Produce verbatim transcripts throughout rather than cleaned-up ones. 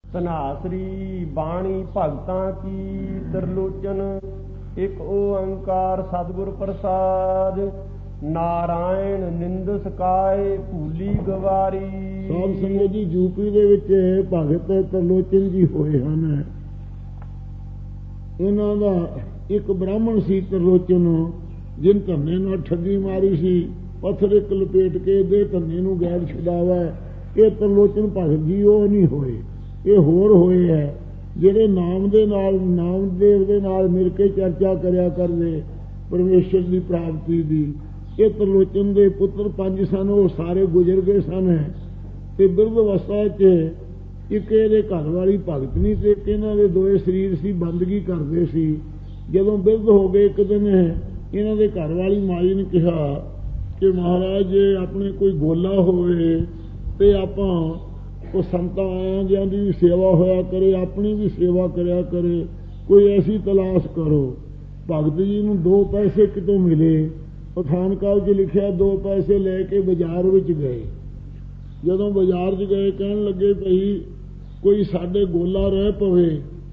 ਧਨਾਸਰੀ ਬਾਣੀ ਭਗਤਾਂ ਕੀ ਤਰਲੋਚਨ। ਇੱਕ ਓੰਕਾਰ ਸਤਿਗੁਰ ਪ੍ਰਸਾਦ। ਨਾਰਾਇਣ ਨਿੰਦ ਸਕਾਏ ਭੂਲੀ ਗਵਾਰੀ। ਸਾਧ ਸੰਗਤ ਜੀ, ਯੂਪੀ ਦੇ ਵਿੱਚ ਭਗਤ ਤਰਲੋਚਨ ਜੀ ਹੋਏ ਹਨ। ਇਹਨਾਂ ਦਾ ਇੱਕ ਬ੍ਰਾਹਮਣ ਸੀ ਤਰਲੋਚਨ, ਜਿਨ ਧੰਨੇ ਨਾਲ ਠੱਗੀ ਮਾਰੀ ਸੀ। ਪੱਥਰ ਇੱਕ ਲਪੇਟ ਕੇ ਦੇ ਧੰਨੇ ਨੂੰ ਗੈਰ ਛੁਡਾਵਾ। ਇਹ ਤਰਲੋਚਨ ਭਗਤ ਜੀ ਉਹ ਨਹੀਂ ਹੋਏ, ਇਹ ਹੋਰ ਹੋਏ ਹੈ ਜਿਹੜੇ ਨਾਮ ਦੇ ਨਾਲ ਨਾਮਦੇਵ ਦੇ ਨਾਲ ਮਿਲ ਕੇ ਚਰਚਾ ਕਰਿਆ ਕਰਦੇ ਪਰਮੇਸ਼ਰ ਦੀ ਪ੍ਰਾਪਤੀ ਦੀ। ਇਹ ਤਰਲੋਚਨ ਦੇ ਪੁੱਤਰ ਪੰਜ ਸਨ, ਉਹ ਸਾਰੇ ਗੁਜ਼ਰ ਗਏ ਸਨ। ਤੇ ਬਿਰਧ ਅਵਸਥਾ 'ਚ ਇੱਕ ਇਹਦੇ ਘਰ ਵਾਲੀ ਭਗਤ ਨਹੀਂ ਤੇ ਇਹਨਾਂ ਦੇ ਦੋਏ ਸਰੀਰ ਸੀ, ਬੰਦਗੀ ਕਰਦੇ ਸੀ। ਜਦੋਂ ਬਿਰਧ ਹੋ ਗਏ, ਇੱਕ ਦਿਨ ਇਹਨਾਂ ਦੇ ਘਰ ਵਾਲੀ ਮਾਈ ਨੇ ਕਿਹਾ ਕਿ ਮਹਾਰਾਜ ਜੇ ਆਪਣੇ ਕੋਈ ਗੋਲਾ ਹੋਵੇ ਤੇ ਆਪਾਂ ਉਹ ਸੰਤਾਂ ਆਇਆਂ ਜਿਹਾਂ ਦੀ ਵੀ ਸੇਵਾ ਹੋਇਆ ਕਰੇ, ਆਪਣੀ ਵੀ ਸੇਵਾ ਕਰਿਆ ਕਰੇ, ਕੋਈ ਐਸੀ ਤਲਾਸ਼ ਕਰੋ। ਭਗਤ ਜੀ ਨੂੰ ਦੋ ਪੈਸੇ ਕਿਤੋਂ ਮਿਲੇ। ਪਠਾਨਕਾਲ 'ਚ ਲਿਖਿਆ ਦੋ ਪੈਸੇ ਲੈ ਕੇ ਬਾਜ਼ਾਰ ਵਿੱਚ ਗਏ। ਜਦੋਂ ਬਾਜ਼ਾਰ 'ਚ ਗਏ ਕਹਿਣ ਲੱਗੇ ਭਈ ਕੋਈ ਸਾਡੇ ਗੋਲਾ ਰਹਿ ਪਵੇ।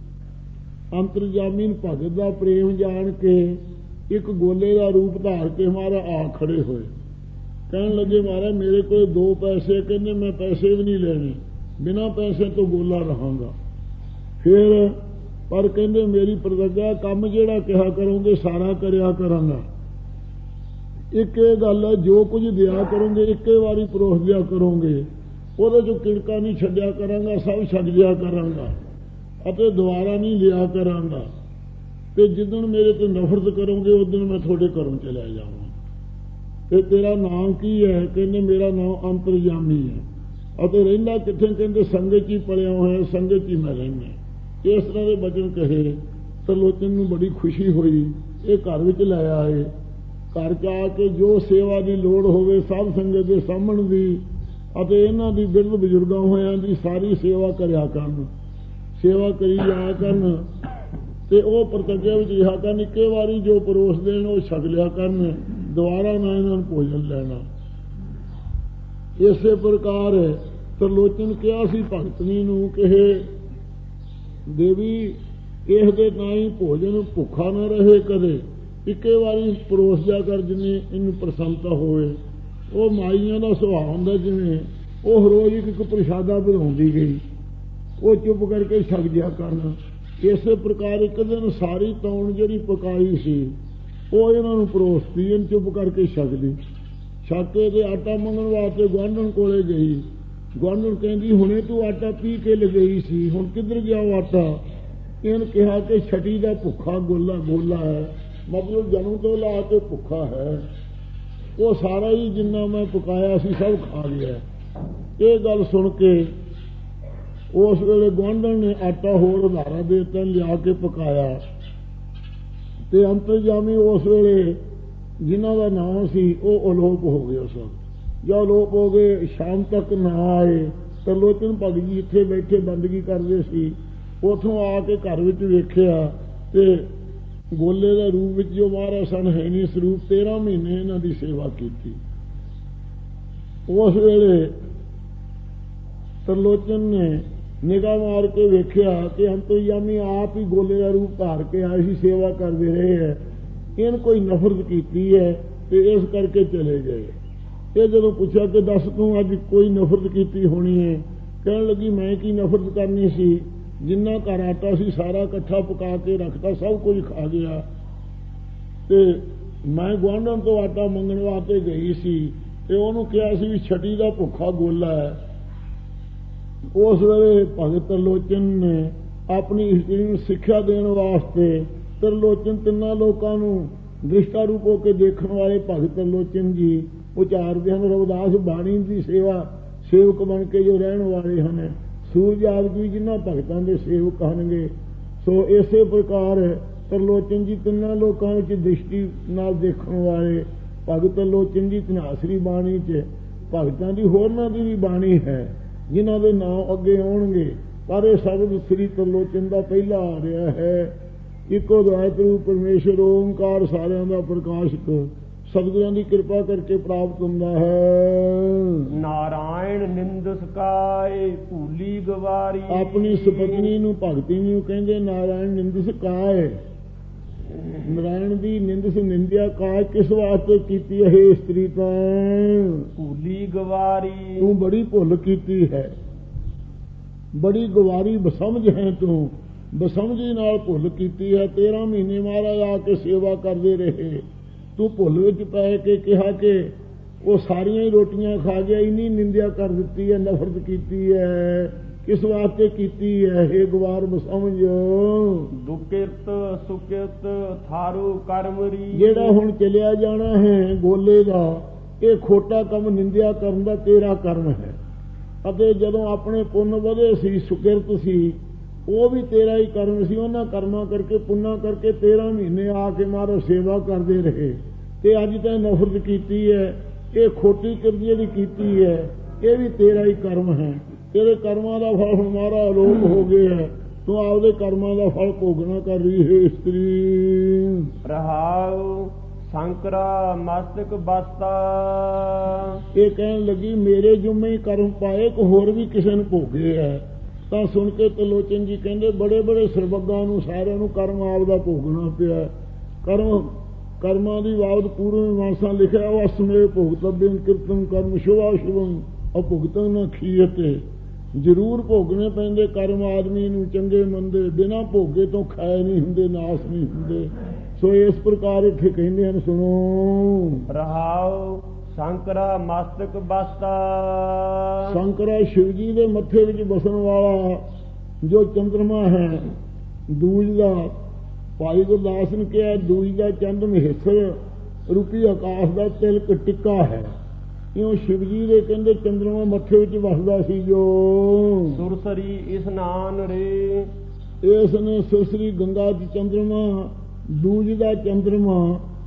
ਅੰਤਰਜਾਮੀ ਭਗਤ ਦਾ ਪ੍ਰੇਮ ਜਾਣ ਕੇ ਇੱਕ ਗੋਲੇ ਦਾ ਰੂਪ ਧਾਰ ਕੇ ਹਮਾਰਾ ਆ ਖੜੇ ਹੋਏ। ਕਹਿਣ ਲੱਗੇ ਮਹਾਰਾਜ ਮੇਰੇ ਕੋਲ ਦੋ ਪੈਸੇ। ਕਹਿੰਦੇ ਮੈਂ ਪੈਸੇ ਵੀ ਨਹੀਂ ਲੈਣੇ, ਬਿਨਾਂ ਪੈਸੇ ਤੋਂ ਗੋਲਾ ਰਹਾਂਗਾ। ਫਿਰ ਪਰ ਕਹਿੰਦੇ ਮੇਰੀ ਪ੍ਰਤਿੱਗਿਆ, ਕੰਮ ਜਿਹੜਾ ਕਿਹਾ ਕਰੋਗੇ ਸਾਰਾ ਕਰਿਆ ਕਰਾਂਗਾ। ਇੱਕ ਇਹ ਗੱਲ ਹੈ, ਜੋ ਕੁਝ ਦਿਆ ਕਰੋਗੇ ਇੱਕੇ ਵਾਰੀ ਪਰੋਸ ਦਿਆ ਕਰੋਗੇ, ਉਹਦੇ ਚੋਂ ਕਿਣਕਾ ਨਹੀਂ ਛੱਡਿਆ ਕਰਾਂਗਾ, ਸਭ ਛੱਡ ਦਿਆ ਕਰਾਂਗਾ ਅਤੇ ਦੁਬਾਰਾ ਨਹੀਂ ਲਿਆ ਕਰਾਂਗਾ। ਤੇ ਜਿੱਦਣ ਮੇਰੇ ਤੇ ਨਫ਼ਰਤ ਕਰੋਗੇ ਉਸ ਦਿਨ ਮੈਂ ਤੁਹਾਡੇ ਘਰੋਂ ਚਲਿਆ ਜਾਵਾਂ। ਤੇ ਤੇਰਾ ਨਾਮ ਕੀ ਹੈ? ਕਹਿੰਦੇ ਮੇਰਾ ਨਾਮ ਅੰਤਰਜਾਮੀ ਹੈ। ਅਤੇ ਰਹਿੰਦਾ ਕਿੱਥੇ? ਕਹਿੰਦੇ ਸੰਗਤ 'ਚ ਹੀ ਪਲਿਆ ਹੋਇਆ, ਸੰਗਤ 'ਚ ਹੀ ਮੈਂ ਰਹਿੰਦਾ। ਇਸ ਤਰ੍ਹਾਂ ਦੇ ਬਚਨ ਕਹੇ। ਤਰਲੋਚਨ ਨੂੰ ਬੜੀ ਖੁਸ਼ੀ ਹੋਈ। ਇਹ ਘਰ ਵਿੱਚ ਲੈ ਆਏ। ਘਰ 'ਚ ਆ ਕੇ ਜੋ ਸੇਵਾ ਦੀ ਲੋੜ ਹੋਵੇ ਸਾਧ ਸੰਗਤ ਦੇ ਸਾਹਮਣ ਦੀ ਅਤੇ ਇਹਨਾਂ ਦੀ ਬਿਰਧ ਬਜ਼ੁਰਗਾਂ ਹੋਇਆਂ ਦੀ ਸਾਰੀ ਸੇਵਾ ਕਰਿਆ ਕਰਨ, ਸੇਵਾ ਕਰੀ ਜਾਇਆ ਕਰਨ। ਤੇ ਉਹ ਪ੍ਰਤਿੱਗਿਆ ਵਿੱਚ ਰਿਹਾ ਕਰਨ ਇੱਕੇ ਵਾਰੀ ਜੋ ਪਰੋਸ ਦੇਣ ਉਹ ਛਕ ਲਿਆ ਕਰਨ, ਦੁਬਾਰਾ ਨਾ ਇਹਨਾਂ ਨੂੰ ਭੋਜਨ ਲੈਣਾ। ਇਸੇ ਪ੍ਰਕਾਰ ਤਰਲੋਚਨ ਕਿਹਾ ਸੀ ਭਗਤਨੀ ਨੂੰ ਕਿ ਦੇਵੀ ਇਸ ਦੇ ਤਾਂ ਹੀ ਭੋਜਨ ਭੁੱਖਾ ਨਾ ਰਹੇ ਕਦੇ, ਇੱਕੇ ਵਾਰੀ ਪਰੋਸ ਜਾ ਕਰ ਜਿੰਨੀ ਇਹਨੂੰ ਪ੍ਰਸੰਨਤਾ ਹੋਵੇ। ਉਹ ਮਾਈਆਂ ਦਾ ਸੁਭਾਅ ਹੁੰਦਾ, ਜਿਵੇਂ ਉਹ ਰੋਜ਼ ਇੱਕ ਇੱਕ ਪ੍ਰਸ਼ਾਦਾ ਬਣਾਉਂਦੀ ਗਈ, ਉਹ ਚੁੱਪ ਕਰਕੇ ਛਕ ਜਿਆ ਕਰਨ। ਇਸੇ ਪ੍ਰਕਾਰ ਇੱਕ ਦਿਨ ਸਾਰੀ ਤੌਣ ਜਿਹੜੀ ਪਕਾਈ ਸੀ ਉਹ ਇਹਨਾਂ ਨੂੰ ਪਰੋਸਤੀ, ਇਹਨ ਚੁੱਪ ਕਰਕੇ ਛਕਦੀ। ਛਕ ਕੇ ਤੇ ਆਟਾ ਮੰਗਣ ਵਾਸਤੇ ਗੁਆਂਢਣ ਕੋਲੇ ਗਈ। ਗੁਆਂਢਣ ਕਹਿੰਦੀ ਹੁਣੇ ਤੂੰ ਆਟਾ ਪੀ ਕੇ ਲਗਈ ਸੀ, ਹੁਣ ਕਿੱਧਰ ਗਿਆ ਉਹ ਆਟਾ? ਇਹਨ ਕਿਹਾ ਕਿ ਛਟੀ ਦਾ ਭੁੱਖਾ ਗੋਲਾ ਗੋਲਾ ਹੈ, ਮਤਲਬ ਜਨਮ ਤੋਂ ਲਾ ਕੇ ਭੁੱਖਾ ਹੈ। ਉਹ ਸਾਰਾ ਹੀ ਜਿੰਨਾ ਮੈਂ ਪਕਾਇਆ ਸੀ ਸਭ ਖਾ ਗਿਆ। ਇਹ ਗੱਲ ਸੁਣ ਕੇ ਉਸ ਵੇਲੇ ਗੁਆਂਢਣ ਨੇ ਆਟਾ ਹੋਰ ਉਧਾਰਾ ਦੇ ਦਿੱਤਾ, ਲਿਆ ਕੇ ਪਕਾਇਆ। ਤੇ ਅੰਤਰਜਾਮੀ ਉਸ ਵੇਲੇ ਜਿਨ੍ਹਾਂ ਦਾ ਨਾਮ ਸੀ ਉਹ ਅਲੋਪ ਹੋ ਗਏ। ਉਸ ਵਕਤ ਜਾਂ ਅਲੋਪ ਹੋ ਗਏ, ਸ਼ਾਮ ਤੱਕ ਨਾ ਆਏ। ਤਰਲੋਚਨ ਭਗਤ ਜੀ ਇੱਥੇ ਬੈਠੇ ਬੰਦਗੀ ਕਰਦੇ ਸੀ। ਉੱਥੋਂ ਆ ਕੇ ਘਰ ਵਿੱਚ ਵੇਖਿਆ ਤੇ ਗੋਲੇ ਦਾ ਰੂਪ ਵਿੱਚ ਜੋ ਮਹਾਰਾਜ ਸਨ ਹੈ ਨਹੀਂ ਸਰੂਪ। ਤੇਰਾਂ ਮਹੀਨੇ ਇਹਨਾਂ ਦੀ ਸੇਵਾ ਕੀਤੀ। ਉਸ ਵੇਲੇ ਤਰਲੋਚਨ ਨੇ ਨਿਗਾਹ ਮਾਰ ਕੇ ਵੇਖਿਆ ਕਿ ਅੰਤਰਜਾਮੀ ਆਪ ਹੀ ਗੋਲੇ ਦਾ ਰੂਪ ਧਾਰ ਕੇ ਆਏ ਸੀ, ਸੇਵਾ ਕਰਦੇ ਰਹੇ ਹੈ। ਇਹਨ ਕੋਈ ਨਫ਼ਰਤ ਕੀਤੀ ਹੈ ਤੇ ਇਸ ਕਰਕੇ ਚਲੇ ਗਏ। ਇਹ ਜਦੋਂ ਪੁੱਛਿਆ ਕਿ ਦੱਸ ਤੂੰ ਅੱਜ ਕੋਈ ਨਫ਼ਰਤ ਕੀਤੀ ਹੋਣੀ ਹੈ? ਕਹਿਣ ਲੱਗੀ ਮੈਂ ਕੀ ਨਫ਼ਰਤ ਕਰਨੀ ਸੀ, ਜਿੰਨਾ ਘਰ ਆਟਾ ਸੀ ਸਾਰਾ ਇਕੱਠਾ ਪਕਾ ਕੇ ਰੱਖਤਾ, ਸਭ ਕੁਝ ਖਾ ਗਿਆ। ਤੇ ਮੈਂ ਗੁਆਂਢਣ ਤੋਂ ਆਟਾ ਮੰਗਣ ਵਾਸਤੇ ਗਈ ਸੀ ਤੇ ਉਹਨੂੰ ਕਿਹਾ ਸੀ ਵੀ ਛਟੀ ਦਾ ਭੁੱਖਾ ਗੋਲਾ ਹੈ। ਉਸ ਵੇਲੇ ਭਗਤ ਤਰਲੋਚਨ ਨੇ ਆਪਣੀ ਇਸਤਰੀ ਨੂੰ ਸਿੱਖਿਆ ਦੇਣ ਵਾਸਤੇ, ਤਰਲੋਚਨ ਤਿੰਨਾਂ ਲੋਕਾਂ ਨੂੰ ਦ੍ਰਿਸ਼ਟਾ ਰੂਪ ਹੋ ਕੇ ਦੇਖਣ ਵਾਲੇ ਭਗਤ ਤਰਲੋਚਨ ਜੀ ਉਚਾਰਦੇ ਹਨ। ਰਵਿਦਾਸ ਬਾਣੀ ਦੀ ਸੇਵਾ ਸੇਵਕ ਬਣ ਕੇ ਜੋ ਰਹਿਣ ਵਾਲੇ ਹਨ, ਸੂਰਜ ਆਦਿ ਵੀ ਜਿਨ੍ਹਾਂ ਭਗਤਾਂ ਦੇ ਸੇਵਕ ਹਨਗੇ। ਸੋ ਇਸੇ ਪ੍ਰਕਾਰ ਤਰਲੋਚਨ ਜੀ ਤਿੰਨਾਂ ਲੋਕਾਂ ਵਿੱਚ ਦ੍ਰਿਸ਼ਟੀ ਨਾਲ ਦੇਖਣ ਵਾਲੇ ਭਗਤ ਤਰਲੋਚਨ ਜੀ। ਧਨਾਸਰੀ ਬਾਣੀ 'ਚ ਭਗਤਾਂ ਦੀ ਹੋਰਨਾਂ ਦੀ ਵੀ ਬਾਣੀ ਹੈ ਜਿਨ੍ਹਾਂ ਦੇ ਨਾਮ ਅੱਗੇ ਆਉਣਗੇ, ਪਰ ਇਹ ਸ਼ਬਦ ਸ੍ਰੀ ਤਰਲੋਚਨ ਦਾ ਪਹਿਲਾ ਆ ਰਿਹਾ ਹੈ। ਇੱਕੋ ਅਦਵੈਤ ਰੂਪ ਪਰਮੇਸ਼ਰ ਓਂਕਾਰ ਸਾਰਿਆਂ ਦਾ ਪ੍ਰਕਾਸ਼ਕ ਸਤਿਗੁਰਾਂ ਦੀ ਕਿਰਪਾ ਕਰਕੇ ਪ੍ਰਾਪਤ ਹੁੰਦਾ ਹੈ। ਨਾਰਾਇਣ ਨਿੰਦ ਸਕਾਏ ਭੂਲੀ ਗਵਾਰੀ। ਆਪਣੀ ਸੁਪਤਨੀ ਨੂੰ ਭਗਤੀ ਨੂੰ ਕਹਿੰਦੇ ਨਾਰਾਇਣ ਨਿੰਦ ਸਕਾਏ। ਨਾਰਾਇਣ ਦੀ ਨਿੰਦਸ ਨਿੰਦਿਆ ਕਾਇ ਕਿਸ ਵਾਸਤੇ ਕੀਤੀ ਹੈ ਇਸਤਰੀ ਤਾਂ? ਭੂਲੀ ਗਵਾਰੀ। ਤੂੰ ਬੜੀ ਭੁੱਲ ਕੀਤੀ ਹੈ, ਬੜੀ ਗਵਾਰੀ ਬਸਮਝ ਹੈ ਤੂੰ, ਬਸਮਝੀ ਨਾਲ ਭੁੱਲ ਕੀਤੀ ਹੈ। ਤੇਰਾਂ ਮਹੀਨੇ ਮਹਾਰਾਜ ਆ ਕੇ ਸੇਵਾ ਕਰਦੇ ਰਹੇ, ਤੂੰ ਭੁੱਲ ਵਿੱਚ ਪੈ ਕੇ ਕਿਹਾ ਕਿ ਉਹ ਸਾਰੀਆਂ ਹੀ ਰੋਟੀਆਂ ਖਾ ਗਿਆ, ਇੰਨੀ ਨਿੰਦਿਆ ਕਰ ਦਿੱਤੀ ਹੈ, ਨਫ਼ਰਤ ਕੀਤੀ ਹੈ। ਕਿਸ ਵਾਸਤੇ ਕੀਤੀ ਹੈ ਇਹ ਗਵਾਰ ਬਸਮਝ? ਦੁਕਿਰਤ ਸੁਕਿਰਤ ਥਾਰੂ ਕਰਮਰੀ। ਜਿਹੜਾ ਹੁਣ ਚਲਿਆ ਜਾਣਾ ਹੈ ਗੋਲੇ ਦਾ, ਇਹ ਖੋਟਾ ਕੰਮ ਨਿੰਦਿਆ ਕਰਨ ਦਾ ਤੇਰਾ ਕਰਮ ਹੈ। ਅਤੇ ਜਦੋਂ ਆਪਣੇ ਪੁੰਨ ਵਧੇ ਸੀ, ਸੁਕਿਰਤ ਸੀ, ਉਹ ਵੀ ਤੇਰਾ ਹੀ ਕਰਮ ਸੀ। ਉਹਨਾਂ ਕਰਮਾਂ ਕਰਕੇ ਪੁੰਨਾਂ ਕਰਕੇ ਤੇਰਾਂ ਮਹੀਨੇ ਆ ਕੇ ਮਾਰੋ ਸੇਵਾ ਕਰਦੇ ਰਹੇ, ਤੇ ਅੱਜ ਤਾਂ ਨਫ਼ਰਤ ਕੀਤੀ ਹੈ। ਇਹ ਖੋਟੀ ਕਿਰਤ ਜਿਹੜੀ ਕੀਤੀ ਹੈ ਇਹ ਵੀ ਤੇਰਾ ਹੀ ਕਰਮ ਹੈ। ਤੇਰੇ ਕਰਮਾਂ ਦਾ ਫਲ ਹੁਣ ਮਾਰਾ ਅਲੋਪ ਹੋ ਗਿਆ ਹੈ, ਤੂੰ ਆਪਦੇ ਕਰਮਾਂ ਦਾ ਫਲ ਭੋਗਣਾ ਕਰ ਰਹੀ ਹੈ ਇਸਤਰੀ। ਰਹਾਉ ਸ਼ੰਕਰਾ ਮਸਤਕ ਬਸਤਾ। ਇਹ ਕਹਿਣ ਲੱਗੀ ਮੇਰੇ ਜੁਮੇ ਹੀ ਕਰਮ ਪਾਏ, ਕੋ ਹੋਰ ਵੀ ਕਿਸੇ ਨੂੰ ਭੋਗੇ ਹੈ। ਤਾਂ ਸੁਣ ਕੇ ਤਲੋਚਨ ਜੀ ਕਹਿੰਦੇ ਬੜੇ ਬੜੇ ਸਰਬੱਗਾਂ ਨੂੰ ਸਾਰਿਆਂ ਨੂੰ ਕਰਮ ਆਪ ਦਾ ਭੋਗਣਾ ਪਿਆ। ਕਰਮ ਕਰਮਾਂ ਦੀ ਬਾਬਤ ਪੂਰਨ ਮਾਨਸਾਂ ਲਿਖਿਆ ਉਹ ਅਸਮੇ ਭੁਗਤਬਿੰ ਕੀਰਤਨ ਕਰਮ ਸ਼ੁਭਾ ਸ਼ੁਭੰ ਅਭੁਗਤਨ ਨ ਖੀਅਤੇ। ਜ਼ਰੂਰ ਭੋਗਣੇ ਪੈਂਦੇ ਕਰਮ ਆਦਮੀ ਨੂੰ, ਚੰਗੇ ਮੰਦੇ, ਬਿਨਾਂ ਭੋਗੇ ਤੋਂ ਖਾਏ ਨਹੀਂ ਹੁੰਦੇ, ਨਾਸ ਨਹੀਂ ਹੁੰਦੇ। ਸੋ ਇਸ ਪ੍ਰਕਾਰ ਇੱਥੇ ਕਹਿੰਦੇ ਹਨ, ਸੁਣੋ। ਰਹਾਉ ਸ਼ੰਕਰਾ ਮਸਤਕ ਬਸਤਾ। ਸ਼ੰਕਰਾ ਸ਼ਿਵ ਜੀ ਦੇ ਮੱਥੇ ਵਿੱਚ ਬਸਣ ਵਾਲਾ ਜੋ ਚੰਦਰਮਾ ਹੈ ਦੂਜ ਦਾ, ਭਾਈ ਗੁਰਦਾਸ ਨੇ ਕਿਹਾ ਦੂਜ ਦਾ ਚੰਦ ਮਹੇਸ਼ਰ ਰੂਪੀ ਆਕਾਸ਼ ਦਾ ਤਿਲਕ ਟਿੱਕਾ ਹੈ। ਇਉਂ ਸ਼ਿਵ ਜੀ ਦੇ ਕਹਿੰਦੇ ਚੰਦਰਮਾ ਮੱਥੇ ਵਿੱਚ ਵਸਦਾ ਸੀ ਜੋ। ਸੁਰਸਰੀ ਇਸਨਾਨ ਰੇ। ਇਸ ਨੇ ਸੁਰਸਰੀ ਗੰਗਾ ਦੀ ਚੰਦਰਮਾ, ਦੂਜ ਦਾ ਚੰਦਰਮਾ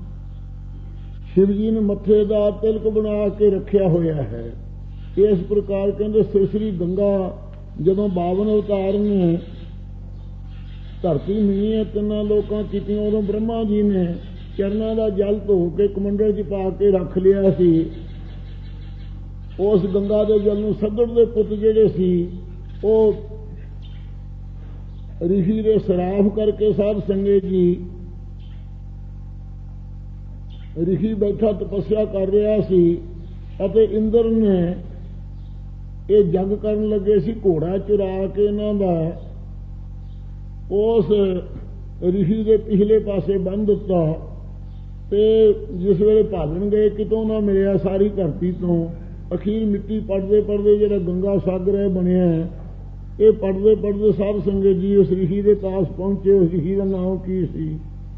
ਸ਼ਿਵ ਜੀ ਨੇ ਮੱਥੇ ਦਾ ਤਿਲਕ ਬਣਾ ਕੇ ਰੱਖਿਆ ਹੋਇਆ ਹੈ। ਇਸ ਪ੍ਰਕਾਰ ਕਹਿੰਦੇ ਸੁਰਸਰੀ ਗੰਗਾ ਜਦੋਂ ਬਾਵਨ ਅਵਤਾਰ ਨੇ ਧਰਤੀ ਮਿਲੀ ਤਿੰਨਾਂ ਲੋਕਾਂ ਕੀਤੀਆਂ, ਉਦੋਂ ਬ੍ਰਹਮਾ ਜੀ ਨੇ ਚਰਨਾਂ ਦਾ ਜਲ ਧੋ ਕੇ ਕਮੰਡਲ 'ਚ ਪਾ ਕੇ ਰੱਖ ਲਿਆ ਸੀ। ਉਸ ਗੰਗਾ ਦੇ ਜਲ ਨੂੰ ਸੱਗੜ ਦੇ ਪੁੱਤ ਜਿਹੜੇ ਸੀ ਉਹ ਰਿਸ਼ੀ ਦੇ ਸਰਾਫ ਕਰਕੇ ਸਾਧ ਸੰਗਤ ਜੀ, ਰਿਸ਼ੀ ਬੈਠਾ ਤਪੱਸਿਆ ਕਰ ਰਿਹਾ ਸੀ ਅਤੇ ਇੰਦਰ ਨੇ ਇਹ ਜੰਗ ਕਰਨ ਲੱਗੇ ਸੀ, ਘੋੜਾ ਚੁਰਾ ਕੇ ਇਹਨਾਂ ਦਾ ਉਸ ਰਿਸ਼ੀ ਦੇ ਪਿਛਲੇ ਪਾਸੇ ਬੰਨ੍ਹ ਦਿੱਤਾ। ਤੇ ਜਿਸ ਵੇਲੇ ਭਾਲਣ ਗਏ ਕਿਤੋਂ ਨਾ ਮਿਲਿਆ ਸਾਰੀ ਧਰਤੀ ਤੋਂ, ਅਖੀਰ ਮਿੱਟੀ ਪੜਦੇ ਪੜਦੇ ਜਿਹੜਾ ਗੰਗਾ ਸਾਗਰ ਹੈ ਬਣਿਆ, ਇਹ ਪੜਦੇ ਪੜਦੇ ਸਾਧ ਸੰਗਤ ਜੀ ਉਸ ਰਿਸ਼ੀ ਦੇ ਪਾਸ ਪਹੁੰਚੇ। ਉਸ ਰਿਸ਼ੀ ਦਾ ਨਾਮ ਕੀ ਸੀ?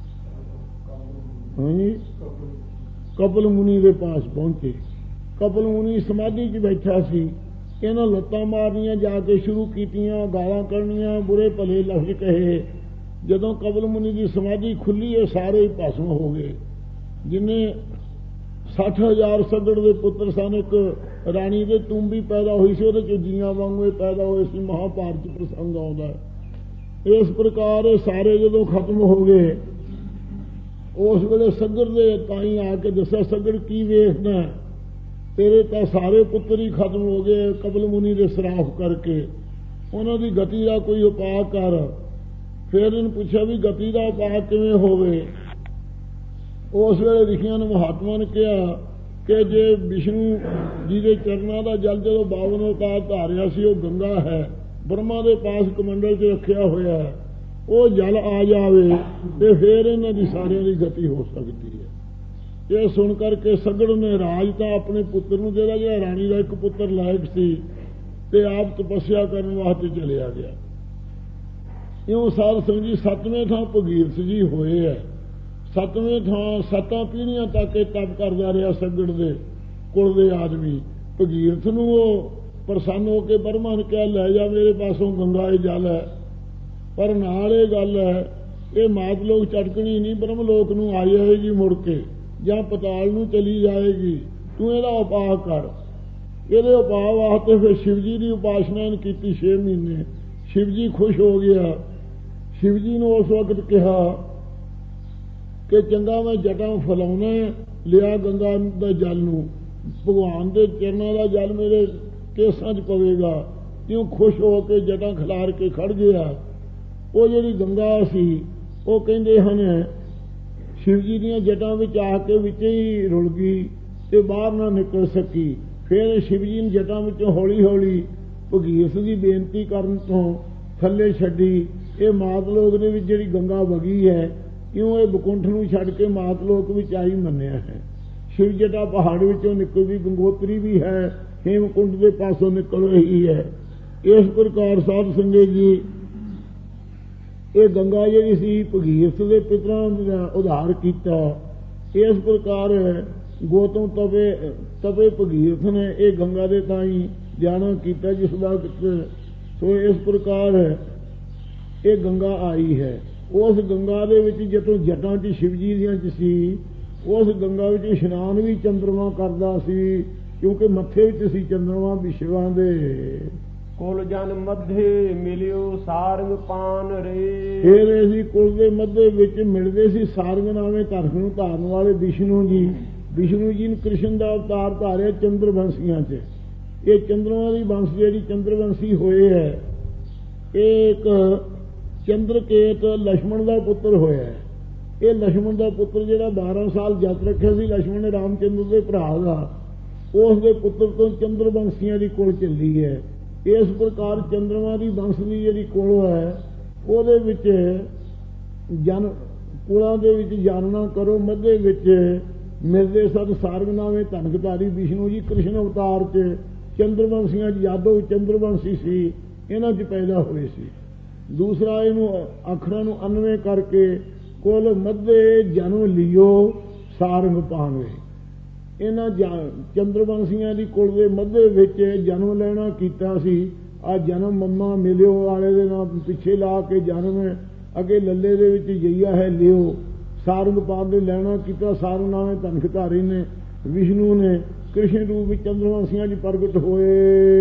ਹਾਂਜੀ, ਕਪਲ ਮੁਨੀ ਦੇ ਪਾਸ ਪਹੁੰਚੇ। ਕਪਲ ਮੁਨੀ ਸਮਾਧੀ 'ਚ ਬੈਠਾ ਸੀ। ਇਹਨਾਂ ਲੱਤਾਂ ਮਾਰਨੀਆਂ ਜਾ ਕੇ ਸ਼ੁਰੂ ਕੀਤੀਆਂ, ਗਾਲਾਂ ਕੱਢਣੀਆਂ, ਬੁਰੇ ਭਲੇ ਲਫ਼ਜ਼ ਕਹੇ। ਜਦੋਂ ਕਪਲ ਮੁਨੀ ਦੀ ਸਮਾਧੀ ਖੁੱਲੀ ਇਹ ਸਾਰੇ ਹੀ ਭਸਮ ਹੋ ਗਏ। ਜਿੰਨੇ ਸੱਠ ਹਜ਼ਾਰ ਸੱਗੜ ਦੇ ਪੁੱਤਰ ਸਨ, ਇੱਕ ਰਾਣੀ ਦੇ ਤੂੰਬੀ ਪੈਦਾ ਹੋਈ ਸੀ, ਉਹਦੇ 'ਚ ਜੀਆਂ ਵਾਂਗੂ ਇਹ ਪੈਦਾ ਹੋਏ ਸੀ। ਮਹਾਭਾਰਤ ਪ੍ਰਸੰਗ ਆਉਂਦਾ ਹੈ। ਇਸ ਪ੍ਰਕਾਰ ਇਹ ਸਾਰੇ ਜਦੋਂ ਖਤਮ ਹੋ ਗਏ, ਉਸ ਵੇਲੇ ਸੱਗੜ ਦੇ ਤਾਈ ਆ ਕੇ ਦੱਸਿਆ, ਸੱਗੜ ਕੀ ਵੇਖਦਾ, ਤੇਰੇ ਤਾਂ ਸਾਰੇ ਪੁੱਤਰ ਹੀ ਖਤਮ ਹੋ ਗਏ ਕਪਲ ਮੁਨੀ ਦੇ ਸਰਾਫ ਕਰਕੇ, ਉਹਨਾਂ ਦੀ ਗਤੀ ਦਾ ਕੋਈ ਉਪਾਅ ਕਰ। ਫਿਰ ਇਹਨੂੰ ਪੁੱਛਿਆ ਵੀ ਗਤੀ ਦਾ ਉਪਾਅ ਕਿਵੇਂ ਹੋਵੇ। ਉਸ ਵੇਲੇ ਰਿਸ਼ੀਆਂ ਨੇ ਮਹਾਤਮਾ ਨੇ ਕਿਹਾ ਕਿ ਜੇ ਵਿਸ਼ਨੂੰ ਜੀ ਦੇ ਚਰਨਾਂ ਦਾ ਜਲ ਜਦੋਂ ਬਾਵਨ ਅਵਤਾਰ ਧਾਰਿਆ ਸੀ ਉਹ ਗੰਗਾ ਹੈ, ਬ੍ਰਹਮਾ ਦੇ ਪਾਸ ਕਮੰਡਲ 'ਚ ਰੱਖਿਆ ਹੋਇਆ ਹੈ, ਉਹ ਜਲ ਆ ਜਾਵੇ ਤੇ ਫਿਰ ਇਹਨਾਂ ਦੀ ਸਾਰਿਆਂ ਦੀ ਗਤੀ ਹੋ ਸਕਦੀ ਹੈ। ਇਹ ਸੁਣ ਕਰਕੇ ਸੱਗੜ ਨੇ ਰਾਜ ਤਾਂ ਆਪਣੇ ਪੁੱਤਰ ਨੂੰ ਦੇਦਾ, ਜਿਹੜਾ ਰਾਣੀ ਦਾ ਇੱਕ ਪੁੱਤਰ ਲਾਇਕ ਸੀ, ਤੇ ਆਪ ਤਪੱਸਿਆ ਕਰਨ ਵਾਸਤੇ ਚਲਿਆ ਗਿਆ। ਇਉਂ ਸਾਧ ਸੰਗਤ ਜੀ ਸੱਤਵੇਂ ਥਾਂ ਭਗੀਰਥ ਜੀ ਹੋਏ ਹੈ। ਸੱਤਵੇਂ ਥਾਂ ਸੱਤਾਂ ਪੀੜ੍ਹੀਆਂ ਤੱਕ ਇਹ ਤਪ ਕਰਦਾ ਰਿਹਾ ਸੱਗੜ ਦੇ ਕੁਲ ਦੇ ਆਦਮੀ। ਭਗੀਰਥ ਨੂੰ ਉਹ ਪ੍ਰਸੰਨ ਹੋ ਕੇ ਬ੍ਰਹਮਾ ਨੇ ਕਿਹਾ ਲੈ ਜਾ ਮੇਰੇ ਪਾਸੋਂ ਗੰਗਾ ਇਹ ਜਲ ਹੈ, ਪਰ ਨਾਲ ਇਹ ਗੱਲ ਹੈ ਇਹ ਮਾਤ ਲੋਕ ਚਟਕਣੀ ਨਹੀਂ, ਬ੍ਰਹਮ ਲੋਕ ਨੂੰ ਆ ਜਾਏਗੀ ਮੁੜ ਕੇ, ਜਾਂ ਪਤਾਲ ਨੂੰ ਚਲੀ ਜਾਏਗੀ, ਤੂੰ ਇਹਦਾ ਉਪਾਅ ਕਰ। ਇਹਦੇ ਉਪਾਅ ਵਾਸਤੇ ਫਿਰ ਸ਼ਿਵ ਜੀ ਦੀ ਉਪਾਸਨਾ ਕੀਤੀ ਛੇ ਮਹੀਨੇ। ਸ਼ਿਵ ਜੀ ਖੁਸ਼ ਹੋ ਗਿਆ। ਸ਼ਿਵ ਜੀ ਨੂੰ ਉਸ ਵਕਤ ਕਿਹਾ ਕਿ ਚੰਗਾ ਮੈਂ ਜਟਾਂ ਫੈਲਾਉਣਾ ਲਿਆ ਗੰਗਾ ਦਾ ਜਲ ਨੂੰ, ਭਗਵਾਨ ਦੇ ਚਰਨਾਂ ਦਾ ਜਲ ਮੇਰੇ ਕੇਸਾਂ 'ਚ ਪਵੇਗਾ, ਕਿਉਂ ਖੁਸ਼ ਹੋ ਕੇ ਜਟਾਂ ਖਿਲਾਰ ਕੇ ਖੜ ਗਿਆ। ਉਹ ਜਿਹੜੀ ਗੰਗਾ ਸੀ ਉਹ ਕਹਿੰਦੇ ਹਨ ਸ਼ਿਵ ਜੀ ਦੀਆਂ ਜਟਾਂ ਵਿੱਚ ਆ ਕੇ ਵਿੱਚ ਹੀ ਰੁਲ ਗਈ ਤੇ ਬਾਹਰ ਨਾ ਨਿਕਲ ਸਕੀ। ਫਿਰ ਸ਼ਿਵ ਜੀ ਨੇ ਜਟਾਂ ਵਿੱਚੋਂ ਹੌਲੀ ਹੌਲੀ ਭਗੀਰਥ ਦੀ ਬੇਨਤੀ ਕਰਨ ਤੋਂ ਥੱਲੇ ਛੱਡੀ। ਇਹ ਮਾਤਲੋਕ ਦੇ ਵਿੱਚ ਜਿਹੜੀ ਗੰਗਾ ਵਗੀ ਹੈ, ਕਿਉਂ ਇਹ ਬਕੁੰਠ ਨੂੰ ਛੱਡ ਕੇ ਮਾਤਲੋਕ ਵਿੱਚ ਆਈ ਮੰਨਿਆ ਹੈ। ਸ਼ਿਵ ਜਟਾ ਪਹਾੜ ਵਿੱਚੋਂ ਨਿਕਲਦੀ, ਗੰਗੋਤਰੀ ਵੀ ਹੈ, ਹੇਮਕੁੰਡ ਦੇ ਪਾਸੋਂ ਨਿਕਲ ਰਹੀ ਹੈ। ਇਸ ਪ੍ਰਕਾਰ ਸਾਧ ਸੰਗਤ ਜੀ ਇਹ ਗੰਗਾ ਜਿਹੜੀ ਸੀ ਭਗੀਰਥ ਦੇ ਪਿਤਰਾਂ ਦਾ ਉਧਾਰ ਕੀਤਾ। ਇਸ ਪ੍ਰਕਾਰ ਗੌਤਮ ਤਵੇ ਤਵੇ ਭਗੀਰਥ ਨੇ ਇਹ ਗੰਗਾ ਦੇ ਤਾਈਂ ਜਾਣਾ ਕੀਤਾ ਜਿਸ ਵਕਤ। ਸੋ ਇਸ ਪ੍ਰਕਾਰ ਇਹ ਗੰਗਾ ਆਈ ਹੈ। ਉਸ ਗੰਗਾ ਦੇ ਵਿੱਚ ਜਦੋਂ ਜਟਾਂ 'ਚ ਸ਼ਿਵ ਜੀ ਦੀਆਂ 'ਚ ਸੀ, ਉਸ ਗੰਗਾ ਵਿੱਚ ਇਸ਼ਨਾਨ ਵੀ ਚੰਦਰਮਾ ਕਰਦਾ ਸੀ, ਕਿਉਂਕਿ ਮੱਥੇ ਵਿੱਚ ਸੀ ਚੰਦਰਮਾ ਵਿਸ਼ਵਾਂ ਦੇ। ਕੁਲ ਜਨ ਮੱਧੇ ਮਿਲਿਓ ਸਾਰੰਗ ਪਾਨ ਰੇ। ਫਿਰ ਅਸੀਂ ਕੁਲ ਦੇ ਮੱਧੇ ਵਿੱਚ ਮਿਲਦੇ ਸੀ ਸਾਰੰਗ ਨਾਵੇਂ ਧਰਮ ਨੂੰ ਧਾਰਨ ਵਾਲੇ ਵਿਸ਼ਨੂੰ ਜੀ। ਵਿਸ਼ਨੂੰ ਜੀ ਨੇ ਕ੍ਰਿਸ਼ਨ ਦਾ ਅਵਤਾਰ ਧਾਰਿਆ ਚੰਦਰਵੰਸ਼ੀਆਂ 'ਚ। ਇਹ ਚੰਦਰਮਾ ਦੀ ਵੰਸ਼ ਜਿਹੜੀ ਚੰਦਰਵੰਸ਼ੀ ਹੋਏ ਹੈ, ਇਹ ਇੱਕ ਚੰਦਰਕੇਤ ਲక్ష్మణ ਦਾ ਪੁੱਤਰ ਹੋਇਆ ਹੈ। ਇਹ ਲక్ష్మణ ਦਾ ਪੁੱਤਰ ਜਿਹੜਾ ਬਾਰਾਂ ਸਾਲ ਜਪ ਰੱਖਿਆ ਸੀ ਲక్ష్మణ ਨੇ ਰਾਮਚੰਦਰ ਦੇ ਭਰਾ ਦਾ, ਉਸ ਦੇ ਪੁੱਤਰ ਤੋਂ ਚੰਦਰਵੰਸ਼ੀਆਂ ਦੀ ਕੁਲ ਚੱਲੀ ਹੈ। ਇਸ ਪ੍ਰਕਾਰ ਚੰਦਰਮਾ ਦੀ ਵੰਸ਼ ਦੀ ਜਿਹੜੀ ਕੁਲ ਹੈ ਉਹਦੇ ਵਿੱਚ ਜਨ ਕੁਲਾਂ ਦੇ ਵਿੱਚ ਜਾਣਨਾ ਕਰੋ। ਮੱਧੇ ਵਿੱਚ ਮਿਲਦੇ ਸਨ ਸਾਰੰਗ ਨਾਵੇਂ ਧਨਕਧਾਰੀ ਵਿਸ਼ਨੂੰ ਜੀ ਕ੍ਰਿਸ਼ਨ ਅਵਤਾਰ 'ਚ। ਚੰਦਰਵੰਸ਼ੀਆਂ 'ਚ ਯਾਦਵ ਚੰਦਰਵੰਸ਼ੀ ਸੀ, ਇਹਨਾਂ 'ਚ ਪੈਦਾ ਹੋਏ ਸੀ। ਦੂਸਰਾ ਇਹਨੂੰ ਅੱਖਰਾਂ ਨੂੰ ਅਨਵੇਂ ਕਰਕੇ ਕੁਲ ਮੱਧੇ ਜਨਮ ਲਿਓ ਸਾਰੰਗ ਪਾਵੇ। ਇਹਨਾਂ ਚੰਦਰਵੰਸ਼ੀਆਂ ਦੀ ਕੁਲ ਦੇ ਮੱਧੇ ਵਿੱਚ ਜਨਮ ਲੈਣਾ ਕੀਤਾ ਸੀ। ਆ ਜਨਮ ਮੰਮਾ ਮਿਲਿਓ ਵਾਲੇ ਦੇ ਨਾਮ ਪਿੱਛੇ ਲਾ ਕੇ ਜਨਮ ਅੱਗੇ ਲੱਲੇ ਦੇ ਵਿੱਚ ਜਈਆ ਹੈ ਲਿਓ ਸਾਰੰਗ ਪਾਣ ਦੇ ਲੈਣਾ ਕੀਤਾ। ਸਾਰੰਗ ਨਾਵੇਂ ਧਨਕਧਾਰੀ ਨੇ ਵਿਸ਼ਨੂੰ ਨੇ ਕ੍ਰਿਸ਼ਨ ਰੂਪ ਵਿੱਚ ਚੰਦਰਵੰਸ਼ੀਆਂ 'ਚ ਪ੍ਰਗਟ ਹੋਏ।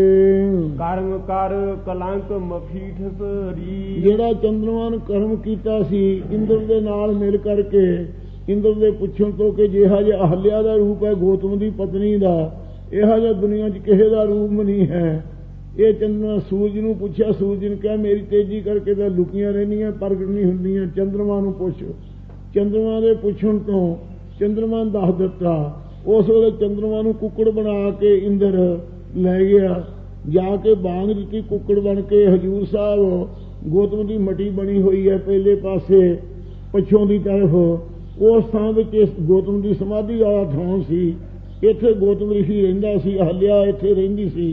ਕਰਮ ਕਰ ਕਲੰਕ ਮਫੀਠ ਰੀ। ਜਿਹੜਾ ਚੰਦਰਮਾ ਨੇ ਕਰਮ ਕੀਤਾ ਸੀ ਇੰਦਰ ਦੇ ਨਾਲ ਮਿਲ ਕਰਕੇ, ਇੰਦਰ ਦੇ ਪੁੱਛਣ ਤੋਂ ਕਿ ਜਿਹਾ ਜਿਹਾ ਅਹਲਿਆ ਦਾ ਰੂਪ ਹੈ ਗੌਤਮ ਦੀ ਪਤਨੀ ਦਾ, ਇਹੋ ਜਿਹਾ ਦੁਨੀਆ 'ਚ ਕਿਸੇ ਦਾ ਰੂਪ ਨਹੀਂ ਹੈ। ਇਹ ਚੰਦਰਮਾ ਸੂਰਜ ਨੂੰ ਪੁੱਛਿਆ, ਸੂਰਜ ਨੇ ਕਿਹਾ ਮੇਰੀ ਤੇਜ਼ੀ ਕਰਕੇ ਤਾਂ ਲੁਕੀਆਂ ਰਹਿੰਦੀਆਂ, ਪ੍ਰਗਟ ਨਹੀਂ ਹੁੰਦੀਆਂ। ਚੰਦਰਮਾ ਨੂੰ ਪੁੱਛ। ਚੰਦਰਮਾ ਦੇ ਪੁੱਛਣ ਤੋਂ ਚੰਦਰਮਾ ਨੇ ਦੱਸ ਦਿੱਤਾ। ਉਸ ਵੇਲੇ ਚੰਦਰਮਾ ਨੂੰ ਕੁੱਕੜ ਬਣਾ ਕੇ ਇੰਦਰ ਲੈ ਗਿਆ, ਜਾ ਕੇ ਬਾਂਗ ਦਿੱਤੀ ਕੁੱਕੜ ਬਣ ਕੇ। ਹਜੂਰ ਸਾਹਿਬ ਗੌਤਮ ਦੀ ਮਟੀ ਬਣੀ ਹੋਈ ਹੈ ਪਹਿਲੇ ਪਾਸੇ ਪੱਛੋਂ ਦੀ ਤਰਫ। ਉਸ ਥਾਂ ਵਿੱਚ ਇਸ ਗੌਤਮ ਦੀ ਸਮਾਧੀ ਵਾਲਾ ਥਾਂ ਸੀ। ਇੱਥੇ ਗੌਤਮ ਰਿਸ਼ੀ ਰਹਿੰਦਾ ਸੀ, ਅਹਲਿਆ ਇੱਥੇ ਰਹਿੰਦੀ ਸੀ।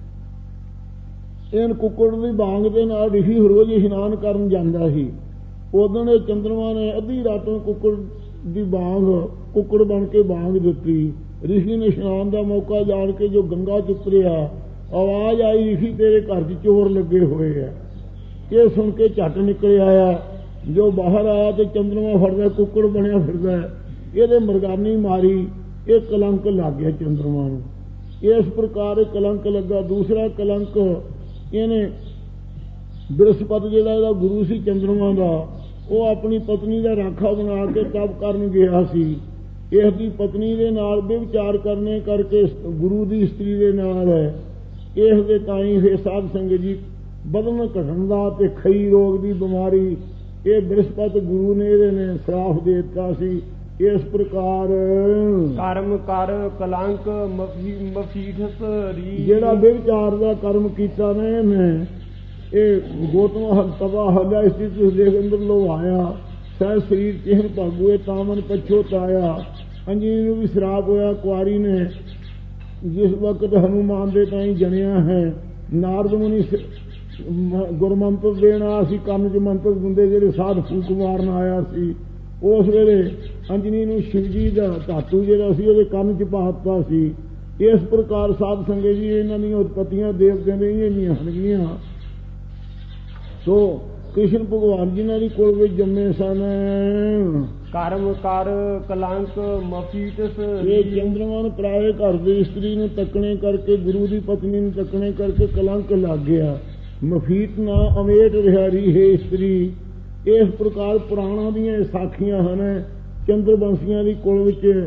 ਇਹਨ ਕੁੱਕੜ ਦੀ ਬਾਂਗ ਦੇ ਨਾਲ ਰਿਸ਼ੀ ਰੋਜ਼ ਇਸ਼ਨਾਨ ਕਰਨ ਜਾਂਦਾ ਸੀ। ਉਦੋਂ ਇਹ ਚੰਦਰਮਾ ਨੇ ਅੱਧੀ ਰਾਤ ਨੂੰ ਕੁੱਕੜ ਦੀ ਬਾਂਗ ਕੁੱਕੜ ਬਣ ਕੇ ਬਾਂਗ ਦਿੱਤੀ। ਰਿਸ਼ੀ ਨੇ ਇਸ਼ਨਾਨ ਦਾ ਮੌਕਾ ਜਾਣ ਕੇ ਜੋ ਗੰਗਾ 'ਚ ਉਤਰਿਆ, ਆਵਾਜ਼ ਆਈ ਰਿਸ਼ੀ ਤੇਰੇ ਘਰ 'ਚ ਚੋਰ ਲੱਗੇ ਹੋਏ ਆ। ਇਹ ਸੁਣ ਕੇ ਝੱਟ ਨਿਕਲ ਆਇਆ। ਜੋ ਬਾਹਰ ਆਇਆ ਤੇ ਚੰਦਰਮਾ ਫੜਦਾ ਕੁੱਕੜ ਬਣਿਆ ਫਿਰਦਾ। ਇਹਦੇ ਮਰਗਾਨੀ ਮਾਰੀ, ਇਹ ਕਲੰਕ ਲੱਗ ਗਿਆ ਚੰਦਰਮਾ ਨੂੰ। ਇਸ ਪ੍ਰਕਾਰ ਇਹ ਕਲੰਕ ਲੱਗਾ। ਦੂਸਰਾ ਕਲੰਕ ਇਹਨੇ ਬ੍ਰਹਸਪਤ ਜਿਹੜਾ ਇਹਦਾ ਗੁਰੂ ਸੀ ਚੰਦਰਮਾ ਦਾ, ਉਹ ਆਪਣੀ ਪਤਨੀ ਦਾ ਰਾਖਾ ਬਣਾ ਕੇ ਤਪ ਕਰਨ ਗਿਆ ਸੀ। ਇਸ ਦੀ ਪਤਨੀ ਦੇ ਨਾਲ ਵਿਵਚਾਰ ਕਰਨੇ ਕਰਕੇ ਗੁਰੂ ਦੀ ਇਸਤਰੀ ਦੇ ਨਾਲ ਹੈ। ਇਸ ਦੇ ਤਾਈਂ ਫਿਰ ਸਾਧ ਸੰਗਤ ਜੀ ਬਦਨ ਘਟਣ ਦਾ ਤੇ ਖਈ ਰੋਗ ਦੀ ਬਿਮਾਰੀ ਇਹ ਬ੍ਰਹਸਪਤ ਗੁਰੂ ਨੇ ਇਹਦੇ ਨੇ ਸਰਾਫ ਦੇ ਦਿੱਤਾ ਸੀ। ਇਸ ਪ੍ਰਕਾਰ ਕਰਮ ਕਰ ਕਲੰਕ ਮਫੀਠ ਰੀ। ਜਿਹੜਾ ਵਿਵਚਾਰ ਦਾ ਕਰਮ ਕੀਤਾ ਨਾ ਇਹਨੇ, ਇਹ ਗੌਤਮ ਤਵਾ ਹਲਿਆ ਇਸ ਦੀ ਦੇਖ ਅੰਦਰ ਲੋ ਆਇਆ ਸਹਿ ਸਰੀਰ ਚਿਹਨ ਭਾਗੂਏ ਤਾਮਨ ਪਛੋਤਾਇਆ। ਅੰਜਨੀ ਨੂੰ ਵੀ ਸ਼ਰਾਪ ਹੋਇਆ ਕੁਆਰੀ ਨੇ, ਜਿਸ ਵਕਤ ਹਨੂਮਾਨ ਦੇ ਤਾਈਂ ਜਣਿਆ ਹੈ। ਨਾਰਦ ਮੁਨੀ ਗੁਰਮੰਤਰ ਦੇਣਾ ਸੀ, ਕੰਨ 'ਚ ਮੰਤਰ ਦਿੰਦੇ ਜਿਹੜੇ ਸਾਧ ਫੂਕ ਮਾਰਨ ਆਇਆ ਸੀ। ਉਸ ਵੇਲੇ ਅੰਜਨੀ ਨੂੰ ਸ਼ਿਵ ਜੀ ਦਾ ਧਾਤੂ ਜਿਹੜਾ ਸੀ ਉਹਦੇ ਕੰਨ 'ਚ ਪਾ ਦਿੱਤਾ ਸੀ। ਇਸ ਪ੍ਰਕਾਰ ਸਾਧ ਸੰਗਤ ਜੀ ਇਹਨਾਂ ਦੀਆਂ ਉਤਪਤੀਆਂ ਦੇਵਤਿਆਂ ਦੀਆਂ ਇੰਨੀਆਂ ਹਨਗੀਆਂ। ਸੋ ਕ੍ਰਿਸ਼ਨ ਭਗਵਾਨ ਜਿਨ੍ਹਾਂ ਦੀ ਕੁਲ ਵਿੱਚ ਜੰਮੇ ਸਨ। ਕਰਮ ਕਰ ਕਲੰਕ ਮਫੀਟਸ। ਇਹ ਚੰਦਰਮਾ ਨੂੰ ਪਰਾਏ ਘਰ ਦੀ ਇਸਤਰੀ ਨੂੰ ਤੱਕਣੇ ਕਰਕੇ, ਗੁਰੂ ਦੀ ਪਤਨੀ ਨੂੰ ਤੱਕਣੇ ਕਰਕੇ ਕਲੰਕ ਲੱਗ ਗਿਆ। ਮਫੀਟ ਨਾ ਅਮੇਟ ਰਿਹਾ ਰੀ ਹੈ ਇਸਤਰੀ। ਇਸ ਪ੍ਰਕਾਰ ਪੁਰਾਣਾਂ ਦੀਆਂ ਸਾਖੀਆਂ ਹਨ। ਚੰਦਰਵੰਸ਼ੀਆਂ ਦੀ ਕੁਲ ਵਿੱਚ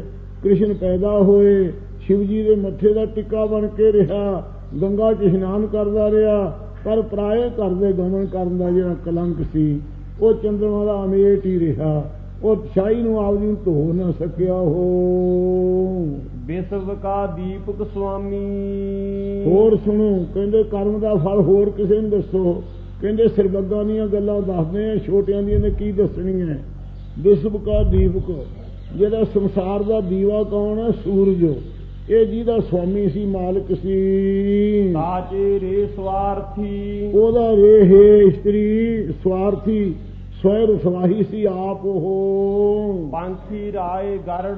ਕ੍ਰਿਸ਼ਨ ਪੈਦਾ ਹੋਏ, ਸ਼ਿਵ ਜੀ ਦੇ ਮੱਥੇ ਦਾ ਟਿੱਕਾ ਬਣ ਕੇ ਰਿਹਾ, ਗੰਗਾ 'ਚ ਇਸ਼ਨਾਨ ਕਰਦਾ ਰਿਹਾ। ਪਰ ਪਰਾਏ ਘਰ ਦੇ ਗਮਨ ਕਰਨ ਦਾ ਜਿਹੜਾ ਕਲੰਕ ਸੀ ਉਹ ਚੰਦਰਮਾ ਦਾ ਅਮੇਟ ਹੀ ਰਿਹਾ, ਉਹ ਛਾਈ ਨੂੰ ਆਪਦੀ ਨੂੰ ਧੋ ਨਾ ਸਕਿਆ ਹੋ। ਵਿਸ਼ਵ ਕਾ ਦੀਪਕ ਸੁਆਮੀ। ਹੋਰ ਸੁਣੋ, ਕਹਿੰਦੇ ਕਰਮ ਦਾ ਫਲ ਹੋਰ ਕਿਸੇ ਨੂੰ ਦੱਸੋ। ਕਹਿੰਦੇ ਸਰਬੱਗਾ ਦੀਆਂ ਗੱਲਾਂ ਦੱਸਦੇ ਆ, ਛੋਟਿਆਂ ਦੀਆਂ ਨੇ ਕੀ ਦੱਸਣੀਆਂ। ਵਿਸ਼ਵ ਕਾ ਦੀਪਕ, ਜਿਹੜਾ ਸੰਸਾਰ ਦਾ ਦੀਵਾ ਕੌਣ ਹੈ? ਸੂਰਜ। ਇਹ ਜਿਹਦਾ ਸੁਆਮੀ ਸੀ, ਮਾਲਕ ਸੀ। ਸਾਚੇ ਰੇ ਸਵਾਰਥੀ, ਉਹਦਾ ਰੇ ਹੈ ਇਸਤਰੀ ਸਵਾਰਥੀ, ਸਵੈ ਰਸਵਾਹੀ ਸੀ ਆਪ ਉਹ। ਪੰਛੀ ਰਾਏ ਗਰੜ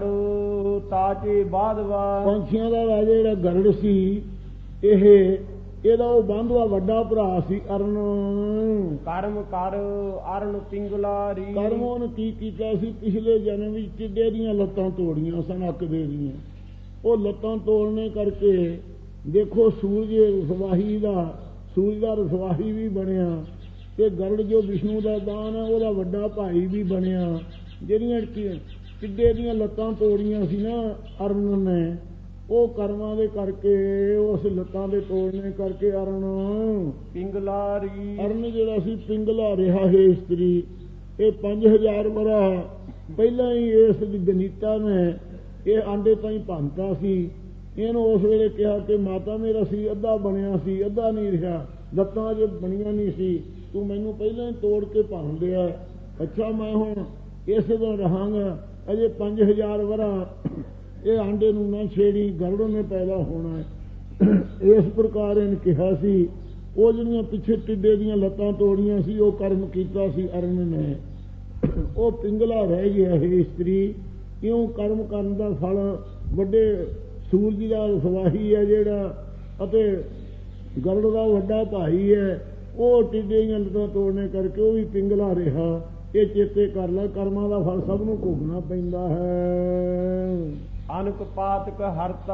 ਤਾਚੇ ਬਾਦਵਾ, ਪੰਛੀਆਂ ਦਾ ਰਾਜਾ ਜਿਹੜਾ ਗਰੜ ਸੀ, ਇਹ ਇਹਦਾ ਉਹ ਬਾਂਧਵਾ ਵੱਡਾ ਭਰਾ ਸੀ ਅਰਨ। ਕਰਮ ਕਰ ਅਰਨ ਪਿੰਗਲਾਰੀ। ਕਰਮ ਉਹਨੇ ਕੀ ਕੀਤਾ ਸੀ? ਪਿਛਲੇ ਜਨਮ ਵਿੱਚ ਟਿੱਡੇ ਦੀਆਂ ਲੱਤਾਂ ਤੋੜੀਆਂ ਸਨ, ਅੱਕ ਦੇ ਦੀਆਂ। ਉਹ ਲੱਤਾਂ ਤੋੜਨੇ ਕਰਕੇ ਦੇਖੋ ਸੂਰਜ ਰਸਵਾਹੀ ਦਾ, ਸੂਰਜ ਦਾ ਰਸਵਾਹੀ ਵੀ ਬਣਿਆ, ਤੇ ਗਰੜ ਜੋ ਵਿਸ਼ਨੂੰ ਦਾ ਦਾਨ ਹੈ ਉਹਦਾ ਵੱਡਾ ਭਾਈ ਵੀ ਬਣਿਆ। ਜਿਹੜੀਆਂ ਟਿੱਡੇ ਦੀਆਂ ਲੱਤਾਂ ਤੋੜੀਆਂ ਸੀ ਨਾ ਅਰਨ ਨੇ, ਉਹ ਕਰਮਾਂ ਦੇ ਕਰਕੇ, ਉਸ ਲੱਤਾਂ ਦੇ ਤੋੜਨੇ ਕਰਕੇ ਅਰਨ ਪਿੰਗਲਾਰੀ। ਅਰਨ ਜਿਹੜਾ ਸੀ ਪਿੰਗਲਾ ਰਿਹਾ ਹੈ ਇਸਤਰੀ। ਇਹ ਪੰਜ ਹਜ਼ਾਰ ਵਰਾ ਪਹਿਲਾਂ ਹੀ ਇਸ ਗਨੀਤਾ ਨੇ ਇਹ ਆਂਡੇ ਤਾਂ ਹੀ ਭੰਨਤਾ ਸੀ। ਇਹਨੂੰ ਉਸ ਵੇਲੇ ਕਿਹਾ ਕਿ ਮਾਤਾ ਮੇਰਾ ਸੀ ਅੱਧਾ ਬਣਿਆ ਸੀ, ਅੱਧਾ ਨਹੀਂ ਰਿਹਾ, ਲੱਤਾਂ ਜੇ ਬਣੀਆਂ ਨਹੀਂ ਸੀ, ਤੂੰ ਮੈਨੂੰ ਪਹਿਲਾਂ ਹੀ ਤੋੜ ਕੇ ਭੰਨ ਲਿਆ। ਅੱਛਾ ਮੈਂ ਹੁਣ ਇਸੇ ਤਰ੍ਹਾਂ ਰਹਾਂਗਾ, ਅਜੇ ਪੰਜ ਹਜ਼ਾਰ ਵਰਾ ਇਹ ਆਂਡੇ ਨੂੰ ਨਾ ਛੇੜੀ, ਗਰੜ ਨੇ ਪੈਦਾ ਹੋਣਾ ਹੈ। ਇਸ ਪ੍ਰਕਾਰ ਇਹਨੇ ਕਿਹਾ ਸੀ। ਉਹ ਜਿਹੜੀਆਂ ਪਿੱਛੇ ਟਿੱਡੇ ਦੀਆਂ ਲੱਤਾਂ ਤੋੜੀਆਂ ਸੀ ਉਹ ਕਰਮ ਕੀਤਾ ਸੀ ਅਰਨ ਨੇ, ਉਹ ਪਿੰਗਲਾ ਰਹਿ ਗਿਆ ਹੈ ਇਸਤਰੀ। ਕਿਉਂ? ਕਰਮ ਕਰਨ ਦਾ ਫਲ ਵੱਡੇ ਸੂਰਜ ਦਾ ਸਵਾਹੀ ਹੈ ਜਿਹੜਾ, ਅਤੇ ਗਰੜ ਦਾ ਵੱਡਾ ਭਾਈ ਹੈ, ਉਹ ਟਿੱਡੇ ਦੀਆਂ ਲੱਤਾਂ ਤੋੜਨੇ ਕਰਕੇ ਉਹ ਵੀ ਪਿੰਗਲਾ ਰਿਹਾ। ਇਹ ਚੇਤੇ ਕਰ ਲੈ, ਕਰਮਾਂ ਦਾ ਫਲ ਸਭ ਨੂੰ ਭੋਗਣਾ ਪੈਂਦਾ ਹੈ। ਅਨਕ ਪਾਤਕ ਹਰਤਾ।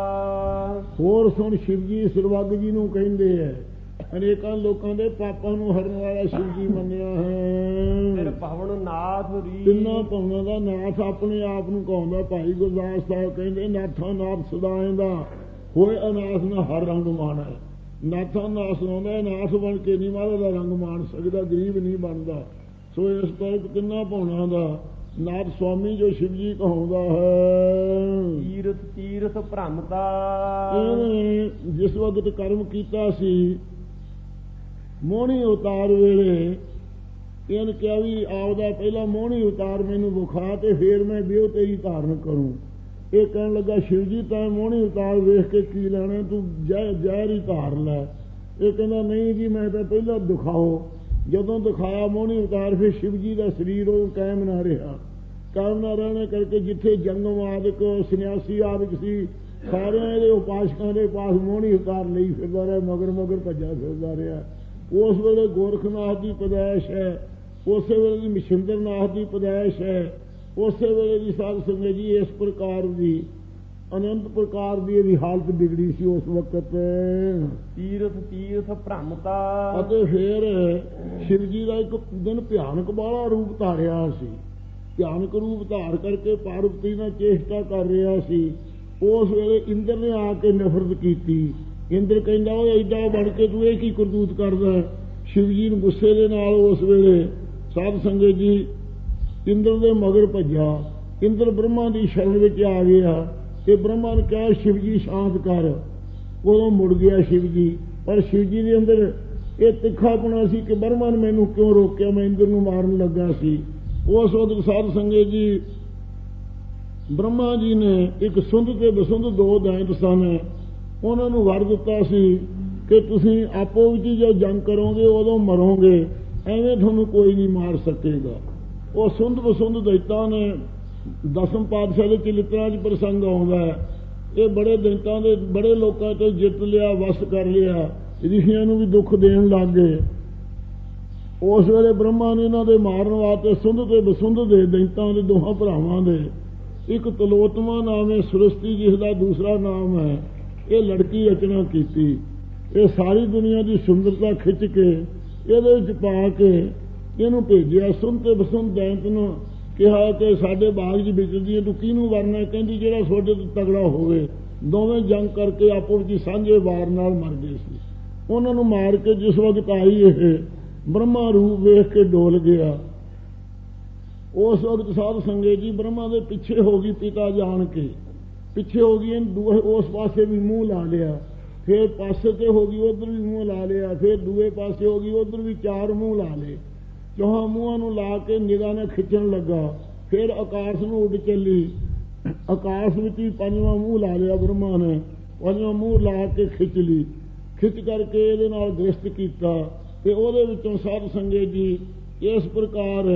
ਹੋਰ ਸੁਣ, ਸ਼ਿਵ ਜੀ ਸਰਵੱਗ ਜੀ ਨੂੰ ਕਹਿੰਦੇ ਹੈ, ਅਨੇਕਾਂ ਲੋਕਾਂ ਦੇ ਪਾਪਾਂ ਨੂੰ ਹਰਨ ਵਾਲਾ ਸ਼ਿਵ ਜੀ ਮੰਨਿਆ ਹੈ। ਫਿਰ ਭਵਨ ਨਾਥ ਰੀ। ਤਿੰਨਾਂ ਭਵਨਾਂ ਦਾ ਨਾਥ ਆਪਣੇ ਆਪ ਨੂੰ ਕਹਾਉਂਦਾ। ਭਾਈ ਗੁਰਦਾਸ ਸਾਹਿਬ ਕਹਿੰਦੇ ਨਾਥਾਂ ਨਾਥ ਸਦਾਇਂਦਾ ਹੋਏ ਅਨਾਥ ਨਾ ਹਰ ਰੰਗ ਮਾਣਾ। ਨਾਥਾਂ ਨਾਥ ਸੁਣਾਉਂਦਾ, ਨਾਥ ਬਣ ਕੇ ਨਹੀਂ ਮਹਾਰਾਜ ਦਾ ਰੰਗ ਮਾਣ ਸਕਦਾ, ਗਰੀਬ ਨਹੀਂ ਬਣਦਾ। ਸੋ ਇਸ ਕਰਕੇ ਤਿੰਨਾਂ ਭਵਨਾਂ ਦਾ ਨਾਥ ਸੁਆਮੀ ਜੋ ਸ਼ਿਵ ਜੀ ਕਹਾਉਂਦਾ ਹੈ। ਤੀਰਥ ਤੀਰਥ ਭ੍ਰਮਤਾ। ਇਹਨੇ ਜਿਸ ਵਕਤ ਕਰਮ ਕੀਤਾ ਸੀ ਮੋਹਣੀ ਅਵਤਾਰ ਵੇਲੇ, ਇਹਨੇ ਕਿਹਾ ਵੀ ਆਪਦਾ ਪਹਿਲਾਂ ਮੋਹਣੀ ਅਵਤਾਰ ਮੈਨੂੰ ਵਿਖਾ ਤੇ ਫੇਰ ਮੈਂ ਵਿਉ ਤੇਰੀ ਧਾਰਨ ਕਰੂੰ। ਇਹ ਕਹਿਣ ਲੱਗਾ ਸ਼ਿਵ ਜੀ ਤਾਂ ਮੋਹਣੀ ਅਵਤਾਰ ਵੇਖ ਕੇ ਕੀ ਲੈਣਾ, ਤੂੰ ਜ਼ਹਿ ਜ਼ਹਿਰ ਹੀ ਧਾਰ ਲੈ। ਇਹ ਕਹਿੰਦਾ ਨਹੀਂ ਜੀ ਮੈਂ ਤਾਂ ਪਹਿਲਾਂ ਦਿਖਾਓ। ਜਦੋਂ ਦਿਖਾਇਆ ਮੋਹਣੀ ਅਵਤਾਰ, ਫਿਰ ਸ਼ਿਵ ਜੀ ਦਾ ਸਰੀਰ ਉਹ ਕਾਇਮ ਨਾ ਰਿਹਾ। ਕਾਇਮ ਨਾ ਰਹਿਣੇ ਕਰਕੇ ਜਿੱਥੇ ਜੰਗਮ ਆਦਿਕ ਸੰਨਿਆਸੀ ਆਦਿਕ ਸੀ, ਸਾਰਿਆਂ ਇਹਦੇ ਉਪਾਸਕਾਂ ਦੇ ਪਾਸ ਮੋਹਣੀ ਅਵਤਾਰ ਲਈ ਫਿਰਦਾ ਰਿਹਾ, ਮਗਰ ਮਗਰ ਭੱਜਾ ਫਿਰਦਾ ਰਿਹਾ। ਉਸ ਵੇਲੇ ਗੋਰਖਨਾਥ ਦੀ ਪੈਦਾਇਸ਼ ਹੈ, ਉਸੇ ਵੇਲੇ ਦੀ ਮਛਿੰਦਰਨਾਥ ਦੀ ਪੈਦਾਇਸ਼ ਹੈ, ਉਸੇ ਵੇਲੇ ਦੀ ਸਾਧ ਸੰਗਤ ਜੀ ਇਸ ਪ੍ਰਕਾਰ ਦੀ ਅਨੰਤ ਪ੍ਰਕਾਰ ਦੀ ਇਹਦੀ ਹਾਲਤ ਵਿਗੜੀ ਸੀ ਉਸ ਵਕਤ। ਤੀਰਥ ਤੀਰਥ ਭ੍ਰਮਤਾ। ਅਤੇ ਫਿਰ ਸ਼ਿਵ ਜੀ ਦਾ ਇੱਕ ਦਿਨ ਭਿਆਨਕ ਵਾਲਾ ਰੂਪ ਧਾਰਿਆ ਸੀ। ਭਿਆਨਕ ਰੂਪ ਧਾਰ ਕਰਕੇ ਪਾਰਵਤੀ ਨਾਲ ਚੇਸ਼ਟਾ ਕਰ ਰਿਹਾ ਸੀ। ਉਸ ਵੇਲੇ ਇੰਦਰ ਨੇ ਆ ਕੇ ਨਫ਼ਰਤ ਕੀਤੀ। ਇੰਦਰ ਕਹਿੰਦਾ ਉਹ ਏਡਾ ਬਣ ਕੇ ਤੂੰ ਇਹ ਕੀ ਕਰਤੂਤ ਕਰਦਾ। ਸ਼ਿਵ ਜੀ ਨੂੰ ਗੁੱਸੇ ਦੇ ਨਾਲ ਉਸ ਵੇਲੇ ਸਾਧ ਸੰਗਤ ਜੀ ਇੰਦਰ ਦੇ ਮਗਰ ਭੱਜਾ। ਇੰਦਰ ਬ੍ਰਹਮਾ ਦੀ ਸ਼ਰਨ ਵਿੱਚ ਆ ਗਿਆ ਤੇ ਬ੍ਰਹਮਾ ਨੇ ਕਿਹਾ ਸ਼ਿਵ ਜੀ ਸ਼ਾਂਤ ਕਰ। ਉਦੋਂ ਮੁੜ ਗਿਆ ਸ਼ਿਵ ਜੀ, ਪਰ ਸ਼ਿਵ ਜੀ ਦੇ ਅੰਦਰ ਇਹ ਤਿੱਖਾਪਣਾ ਸੀ ਕਿ ਬ੍ਰਹਮਾ ਨੇ ਮੈਨੂੰ ਕਿਉਂ ਰੋਕਿਆ, ਮੈਂ ਇੰਦਰ ਨੂੰ ਮਾਰਨ ਲੱਗਾ ਸੀ। ਉਸ ਵਕਤ ਸਾਧ ਸੰਗਤ ਜੀ ਬ੍ਰਹਮਾ ਜੀ ਨੇ ਇੱਕ ਸੁੰਧ ਤੇ ਬਸੁੰਧ ਦੋ ਦੈਂਤ ਸਨ, ਉਹਨਾਂ ਨੂੰ ਵਰ ਦਿੱਤਾ ਸੀ ਕਿ ਤੁਸੀਂ ਆਪੋ ਵਿੱਚ ਜੋ ਜੰਗ ਕਰੋਗੇ ਉਦੋਂ ਮਰੋਗੇ, ਐਵੇਂ ਤੁਹਾਨੂੰ ਕੋਈ ਨਹੀਂ ਮਾਰ ਸਕੇਗਾ। ਉਹ ਸੁੰਧ ਬਸੁੰਧ ਦੈਤਾਂ ਨੇ ਦਸਮ ਪਾਤਸ਼ਾਹ ਦੇ ਚਰਿਤਰਾਂ 'ਚ ਪ੍ਰਸੰਗ ਆਉਂਦਾ ਹੈ। ਇਹ ਬੜੇ ਦੈਤਾਂ ਦੇ ਬੜੇ ਲੋਕਾਂ ਤੋਂ ਜਿੱਤ ਲਿਆ, ਵਸ ਕਰ ਲਿਆ, ਰਿਸ਼ੀਆਂ ਨੂੰ ਵੀ ਦੁੱਖ ਦੇਣ ਲੱਗ ਗਏ। ਉਸ ਵੇਲੇ ਬ੍ਰਹਮਾ ਨੇ ਇਹਨਾਂ ਦੇ ਮਾਰਨ ਵਾਸਤੇ ਸੁੰਧ ਤੇ ਬਸੁੰਧ ਦੇ ਦੈਤਾਂ ਦੇ ਦੋਹਾਂ ਭਰਾਵਾਂ ਦੇ ਇੱਕ ਤਲੋਤਮਾ ਨਾਮ ਹੈ, ਸੁਰਸਤੀ ਜਿਸ ਦਾ ਦੂਸਰਾ ਨਾਮ ਹੈ, ਇਹ ਲੜਕੀ ਰਚਨਾ ਕੀਤੀ। ਇਹ ਸਾਰੀ ਦੁਨੀਆ ਦੀ ਸੁੰਦਰਤਾ ਖਿੱਚ ਕੇ ਇਹਦੇ ਵਿੱਚ ਪਾ ਕੇ ਇਹਨੂੰ ਭੇਜਿਆ। ਸੁੰਧ ਤੇ ਬਸੁੰਧ ਦੈਂਤ ਨੂੰ ਕਿਹਾ ਕਿ ਸਾਡੇ ਬਾਗ 'ਚ ਵਿਚਰਦੀ ਹੈ, ਤੂੰ ਕਿਹਨੂੰ ਵਰਨਾ? ਕਹਿੰਦੀ ਜਿਹੜਾ ਤੁਹਾਡੇ ਤੋਂ ਤਗੜਾ ਹੋਵੇ। ਦੋਵੇਂ ਜੰਗ ਕਰਕੇ ਆਪੋ ਵਿੱਚ ਸਾਂਝੇ ਵਾਰ ਨਾਲ ਮਰ ਗਏ ਸੀ। ਉਹਨਾਂ ਨੂੰ ਮਾਰ ਕੇ ਜਿਸ ਵਕਤ ਆਈ ਇਹ ਬ੍ਰਹਮਾ ਰੂਪ ਵੇਖ ਕੇ ਡੋਲ ਗਿਆ। ਉਸ ਵਕਤ ਸਾਧ ਸੰਗਤ ਜੀ ਬ੍ਰਹਮਾ ਦੇ ਪਿੱਛੇ ਹੋ ਗਈ, ਪਿਤਾ ਜਾਣ ਕੇ ਪਿੱਛੇ ਹੋ ਗਈ। ਉਸ ਪਾਸੇ ਵੀ ਮੂੰਹ ਲਾ ਲਿਆ, ਫਿਰ ਪਾਸੇ ਤੇ ਹੋ ਗਈ, ਉਧਰ ਵੀ ਮੂੰਹ ਲਾ ਲਿਆ, ਫਿਰ ਦੂਏ ਪਾਸੇ ਹੋ ਗਈ, ਉਧਰ ਵੀ ਚਾਰ ਮੂੰਹ ਲਾ ਲਏ। ਚੌਹਾਂ ਮੂੰਹਾਂ ਨੂੰ ਲਾ ਕੇ ਨਿਗਾਹ ਨਾਲ ਖਿੱਚਣ ਲੱਗਾ। ਫਿਰ ਆਕਾਸ਼ ਨੂੰ ਉੱਡ ਚੱਲੀ। ਆਕਾਸ਼ ਵਿੱਚ ਵੀ ਪੰਜਵਾਂ ਮੂੰਹ ਲਾ ਲਿਆ ਬ੍ਰਹਮਾ ਨੇ, ਪੰਜਵਾਂ ਮੂੰਹ ਲਾ ਕੇ ਖਿੱਚ ਲਈ। ਖਿੱਚ ਕਰਕੇ ਇਹਦੇ ਨਾਲ ਦ੍ਰਿਸ਼ਟ ਕੀਤਾ ਤੇ ਉਹਦੇ ਵਿੱਚੋਂ ਸਾਧ ਸੰਗਤ ਜੀ ਇਸ ਪ੍ਰਕਾਰ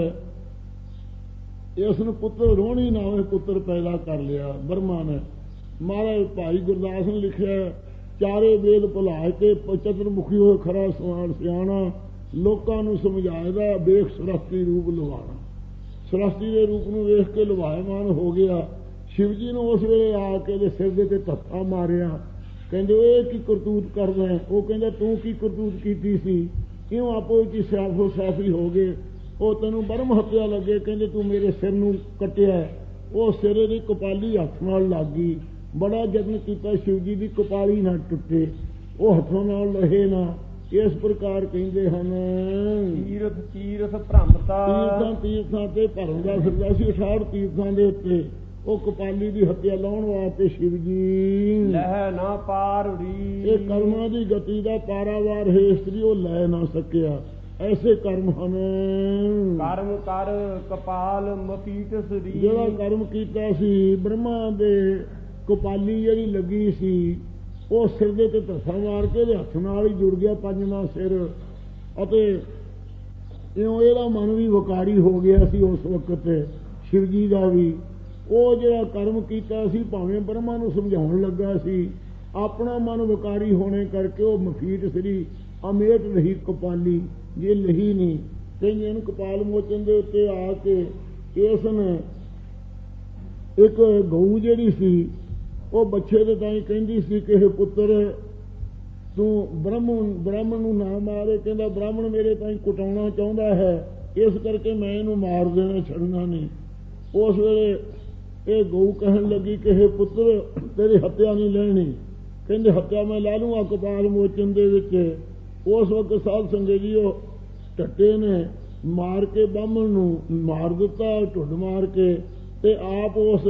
ਇਸ ਨੂੰ ਪੁੱਤਰ ਰੋਣੀ ਨਾਮੇ ਪੁੱਤਰ ਪੈਦਾ ਕਰ ਲਿਆ ਬ੍ਰਹਮਾ ਨੇ। ਮਹਾਰਾਜ ਭਾਈ ਗੁਰਦਾਸ ਨੇ ਲਿਖਿਆ, ਚਾਰੇ ਵੇਦ ਭੁਲਾ ਕੇ ਚਤੁਰਮੁਖੀ ਹੋਏ ਖਰਾ ਸਵਾਲ ਸਿਆਣਾ, ਲੋਕਾਂ ਨੂੰ ਸਮਝਾਏਦਾ ਵੇਖ ਸਰਸਤੀ ਰੂਪ ਲਵਾਣਾ। ਸਰਸਤੀ ਦੇ ਰੂਪ ਨੂੰ ਵੇਖ ਕੇ ਲਵਾਇਮਾਨ ਹੋ ਗਿਆ। ਸ਼ਿਵ ਜੀ ਨੂੰ ਉਸ ਵੇਲੇ ਆ ਕੇ ਇਹਦੇ ਸਿਰ ਦੇ ਤੇ ਧੱਫਾ ਮਾਰਿਆ। ਕਹਿੰਦੇ ਇਹ ਕੀ ਕਰਤੂਤ ਕਰਦਾ ਹੈ? ਉਹ ਕਹਿੰਦਾ ਤੂੰ ਕੀ ਕਰਤੂਤ ਕੀਤੀ ਸੀ? ਕਿਉਂ ਆਪੋ ਵਿੱਚ ਸਿਆਫੋ ਸਾਫੀ ਹੋ ਗਏ? ਉਹ ਤੈਨੂੰ ਬਰਮ ਹੱਤਿਆ ਲੱਗੇ। ਕਹਿੰਦੇ ਤੂੰ ਮੇਰੇ ਸਿਰ ਨੂੰ ਕੱਟਿਆ। ਉਹ ਸਿਰੇ ਦੀ ਕਪਾਲੀ ਹੱਥ ਨਾਲ ਲੱਗ ਗਈ। ਬੜਾ ਯਤਨ ਕੀਤਾ ਸ਼ਿਵ ਜੀ ਦੀ ਕਪਾਲੀ ਨਾ ਟੁੱਟੇ, ਉਹ ਹੱਥੋਂ ਨਾਲ ਲਹੇ ਨਾ। ਇਸ ਪ੍ਰਕਾਰ ਕਹਿੰਦੇ ਹਨ ਤੀਰਥ ਤੀਰਥ ਭ੍ਰਮਤਾ। ਤੀਰਥਾਂ ਤੀਰਥਾਂ ਤੇ ਭਰਮਦਾ ਫਿਰਦਾ ਸੀ। ਅਠਾਹਠ ਤੀਰਥਾਂ ਦੇ ਉੱਤੇ ਉਹ ਕਪਾਲੀ ਦੀ ਹੱਤਿਆ ਲਾਉਣ ਵਾਸਤੇ ਸ਼ਿਵ ਜੀ ਲਹਿ ਨਾ ਪਾਰ ਉਰੀ। ਇਹ ਕਰਮਾਂ ਦੀ ਗਤੀ ਦਾ ਪਾਰਾਵਾਰ ਹੈ ਇਸਤਰੀ ਉਹ ਲੈ ਨਾ ਸਕਿਆ। ਐਸੇ ਕਰਮ ਹਨ। ਕਰਮ ਕਰ ਕਪਾਲ ਮਫੀਟ ਸਰੀ। ਜਿਹੜਾ ਕਰਮ ਕੀਤਾ ਸੀ ਬ੍ਰਹਮਾ ਦੇ ਕਪਾਲੀ ਜਿਹੜੀ ਲੱਗੀ ਸੀ, ਉਹ ਸਿਰ ਦੇ ਤੇ ਧੱਫਾ ਮਾਰ ਕੇ ਉਹਦੇ ਹੱਥ ਨਾਲ ਹੀ ਜੁੜ ਗਿਆ ਪੰਜਵਾਂ ਸਿਰ। ਅਤੇ ਇਉਂ ਇਹਦਾ ਮਨ ਵੀ ਵਿਕਾਰੀ ਹੋ ਗਿਆ ਸੀ ਉਸ ਵਕਤ ਸ਼ਿਵ ਜੀ ਦਾ ਵੀ। ਉਹ ਜਿਹੜਾ ਕਰਮ ਕੀਤਾ ਸੀ ਭਾਵੇਂ ਬ੍ਰਹਮਾ ਨੂੰ ਸਮਝਾਉਣ ਲੱਗਾ ਸੀ, ਆਪਣਾ ਮਨ ਵਿਕਾਰੀ ਹੋਣੇ ਕਰਕੇ ਉਹ ਮਫੀਟ ਸਰੀ ਅਮੇਟ ਰਹੀ ਕਪਾਲੀ, ਜੇ ਲਹੀ ਨਹੀਂ। ਕਹਿੰਦੇ ਇਹਨੂੰ ਕਪਾਲ ਮੋਚਨ ਦੇ ਉੱਤੇ ਆ ਕੇ ਇਸ ਨੇ ਇੱਕ ਗਊ ਜਿਹੜੀ ਸੀ ਉਹ ਬੱਚੇ ਦੇ ਤਾਈਂ ਕਹਿੰਦੀ ਸੀ ਕਿ ਇਹ ਪੁੱਤਰ ਤੂੰ ਬ੍ਰਾਹਮਣ ਬ੍ਰਾਹਮਣ ਨੂੰ ਨਾ ਮਾਰੇ। ਕਹਿੰਦਾ ਬ੍ਰਾਹਮਣ ਮੇਰੇ ਤਾਈਂ ਕੁਟਾਉਣਾ ਚਾਹੁੰਦਾ ਹੈ, ਇਸ ਕਰਕੇ ਮੈਂ ਇਹਨੂੰ ਮਾਰ ਦੇਣਾ, ਛੱਡਣਾ ਨਹੀਂ। ਉਸ ਵੇਲੇ ਇਹ ਗਊ ਕਹਿਣ ਲੱਗੀ ਕਿ ਇਹ ਪੁੱਤਰ ਤੇਰੀ ਹੱਤਿਆ ਨਹੀਂ ਲੈਣੀ। ਕਹਿੰਦੇ ਹੱਤਿਆ ਮੈਂ ਲਾ ਲੂੰਗਾ ਕਪਾਲ ਮੋਚਨ ਦੇ ਵਿੱਚ। ਉਸ ਵਕਤ ਸਾਧ ਸੰਗਤ ਜੀ ਉਹ ਟੱਟੇ ਨੇ ਮਾਰ ਕੇ ਬ੍ਰਾਹਮਣ ਨੂੰ ਮਾਰ ਦਿੱਤਾ, ਢੁੱਡ ਮਾਰ ਕੇ, ਤੇ ਆਪ ਉਸ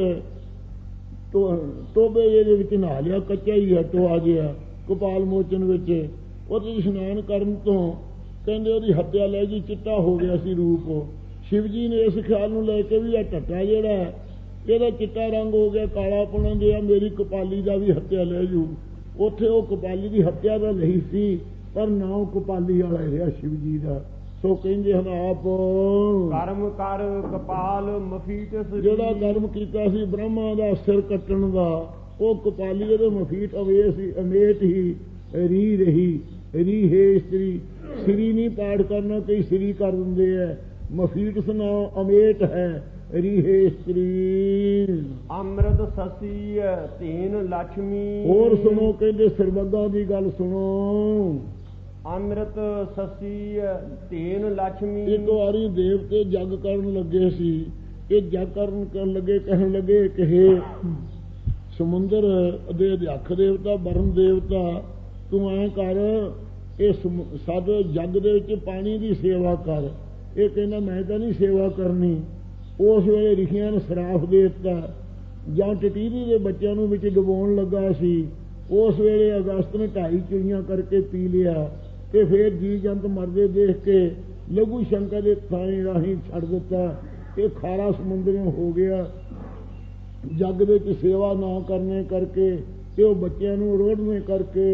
ਟੋਬੇ ਇਹਦੇ ਵਿੱਚ ਨਹਾ ਲਿਆ। ਕੱਚਾ ਹੀ ਹੈ ਟੋਆ ਜਿਹਾ ਕਪਾਲ ਮੋਚਨ ਵਿੱਚ। ਉਹਦੇ ਇਸ਼ਨਾਨ ਕਰਨ ਤੋਂ ਕਹਿੰਦੇ ਉਹਦੀ ਹੱਤਿਆ ਲੈ ਗਈ, ਚਿੱਟਾ ਹੋ ਗਿਆ ਸੀ ਰੂਪ। ਸ਼ਿਵ ਜੀ ਨੇ ਇਸ ਖਿਆਲ ਨੂੰ ਲੈ ਕੇ ਵੀ ਇਹ ਟੱਟਾ ਜਿਹੜਾ ਇਹਦਾ ਚਿੱਟਾ ਰੰਗ ਹੋ ਗਿਆ, ਕਾਲਾ ਪਣ ਗਿਆ, ਮੇਰੀ ਕਪਾਲੀ ਦਾ ਵੀ ਹੱਤਿਆ ਲੈ ਜੂ। ਉੱਥੇ ਉਹ ਕਪਾਲੀ ਦੀ ਹੱਤਿਆ ਦਾ ਨਹੀਂ ਸੀ, ਪਰ ਨਾਮ ਕਪਾਲੀ ਵਾਲਾ ਰਿਹਾ ਸ਼ਿਵ ਜੀ ਦਾ। ਸੋ ਕਹਿੰਦੇ ਹਨ ਆਪ ਕਰਮ ਕਰ ਕਪਾਲ ਮਫੀਟ ਸਰੀ। ਜਿਹੜਾ ਕਰਮ ਕੀਤਾ ਸੀ ਬ੍ਰਹਮਾ ਦਾ ਸਿਰ ਕੱਟਣ ਦਾ, ਉਹ ਕਪਾਲੀ ਇਹਦੇ ਮਫੀਟ ਅਵੇ ਸੀ, ਅਮੇਟ ਹੀ ਰੀ ਰਹੀ। ਰੀ ਹੈ ਇਸਤਰੀ, ਸ੍ਰੀ ਨਹੀਂ ਪਾਠ ਕਰਨਾ, ਕਈ ਸ੍ਰੀ ਕਰ ਦਿੰਦੇ ਹੈ। ਮਫੀਟ ਸੁਣਾ ਅਮੇਟ ਹੈ, ਰੀ ਹੈ ਇਸਤਰੀ। ਅੰਮ੍ਰਿਤ ਸਸੀ ਤੀਨ ਲక్ష్ਮੀ। ਹੋਰ ਸੁਣੋ, ਕਹਿੰਦੇ ਸਰਬੱਗਾ ਦੀ ਗੱਲ ਸੁਣੋ। ਅੰਮ੍ਰਿਤ ਸਸੀ ਤੀਨ ਲక్ష్ਮੀ। ਇੱਕ ਵਾਰੀ ਦੇਵਤੇ ਜੱਗ ਕਰਨ ਲੱਗੇ ਸੀ। ਇਹ ਜੱਗ ਕਰਨ ਕਰਨ ਲੱਗੇ, ਕਹਿਣ ਲੱਗੇ ਕਿ ਹੇ ਸਮੁੰਦਰ ਦੇ ਅਧਿਆਖ ਦੇਵਤਾ, ਬਰਨ ਦੇਵਤਾ, ਤੂੰ ਐਂ ਕਰ, ਇਹ ਸਾਡੇ ਜੱਗ ਦੇ ਵਿੱਚ ਪਾਣੀ ਦੀ ਸੇਵਾ ਕਰ। ਇਹ ਕਹਿੰਦਾ ਮੈਂ ਤਾਂ ਨਹੀਂ ਸੇਵਾ ਕਰਨੀ। ਉਸ ਵੇਲੇ ਰਿਸ਼ੀਆਂ ਨੇ ਸਰਾਫ ਦੇ ਦਿੱਤਾ। ਜਾਂ ਟਟੀਰੀ ਦੇ ਬੱਚਿਆਂ ਨੂੰ ਵਿੱਚ ਡੁਬੋਣ ਲੱਗਾ ਸੀ, ਉਸ ਵੇਲੇ ਅਗਸਤ ਨੇ ਢਾਈ ਚੁਈਆਂ ਕਰਕੇ ਪੀ ਲਿਆ। ਤੇ ਫਿਰ ਜੀ ਜੰਤ ਮਰਦੇ ਦੇਖ ਕੇ ਲਘੂ ਸ਼ੰਕਰ ਦੇ ਥਾਣੇ ਰਾਹੀਂ ਛੱਡ ਦਿੱਤਾ। ਇਹ ਖਾਰਾ ਸਮੁੰਦਰੋਂ ਹੋ ਗਿਆ। ਜੱਗ ਦੇ ਵਿੱਚ ਸੇਵਾ ਨਾ ਕਰਨੇ ਕਰਕੇ ਤੇ ਉਹ ਬੱਚਿਆਂ ਨੂੰ ਰੋੜਨੇ ਕਰਕੇ।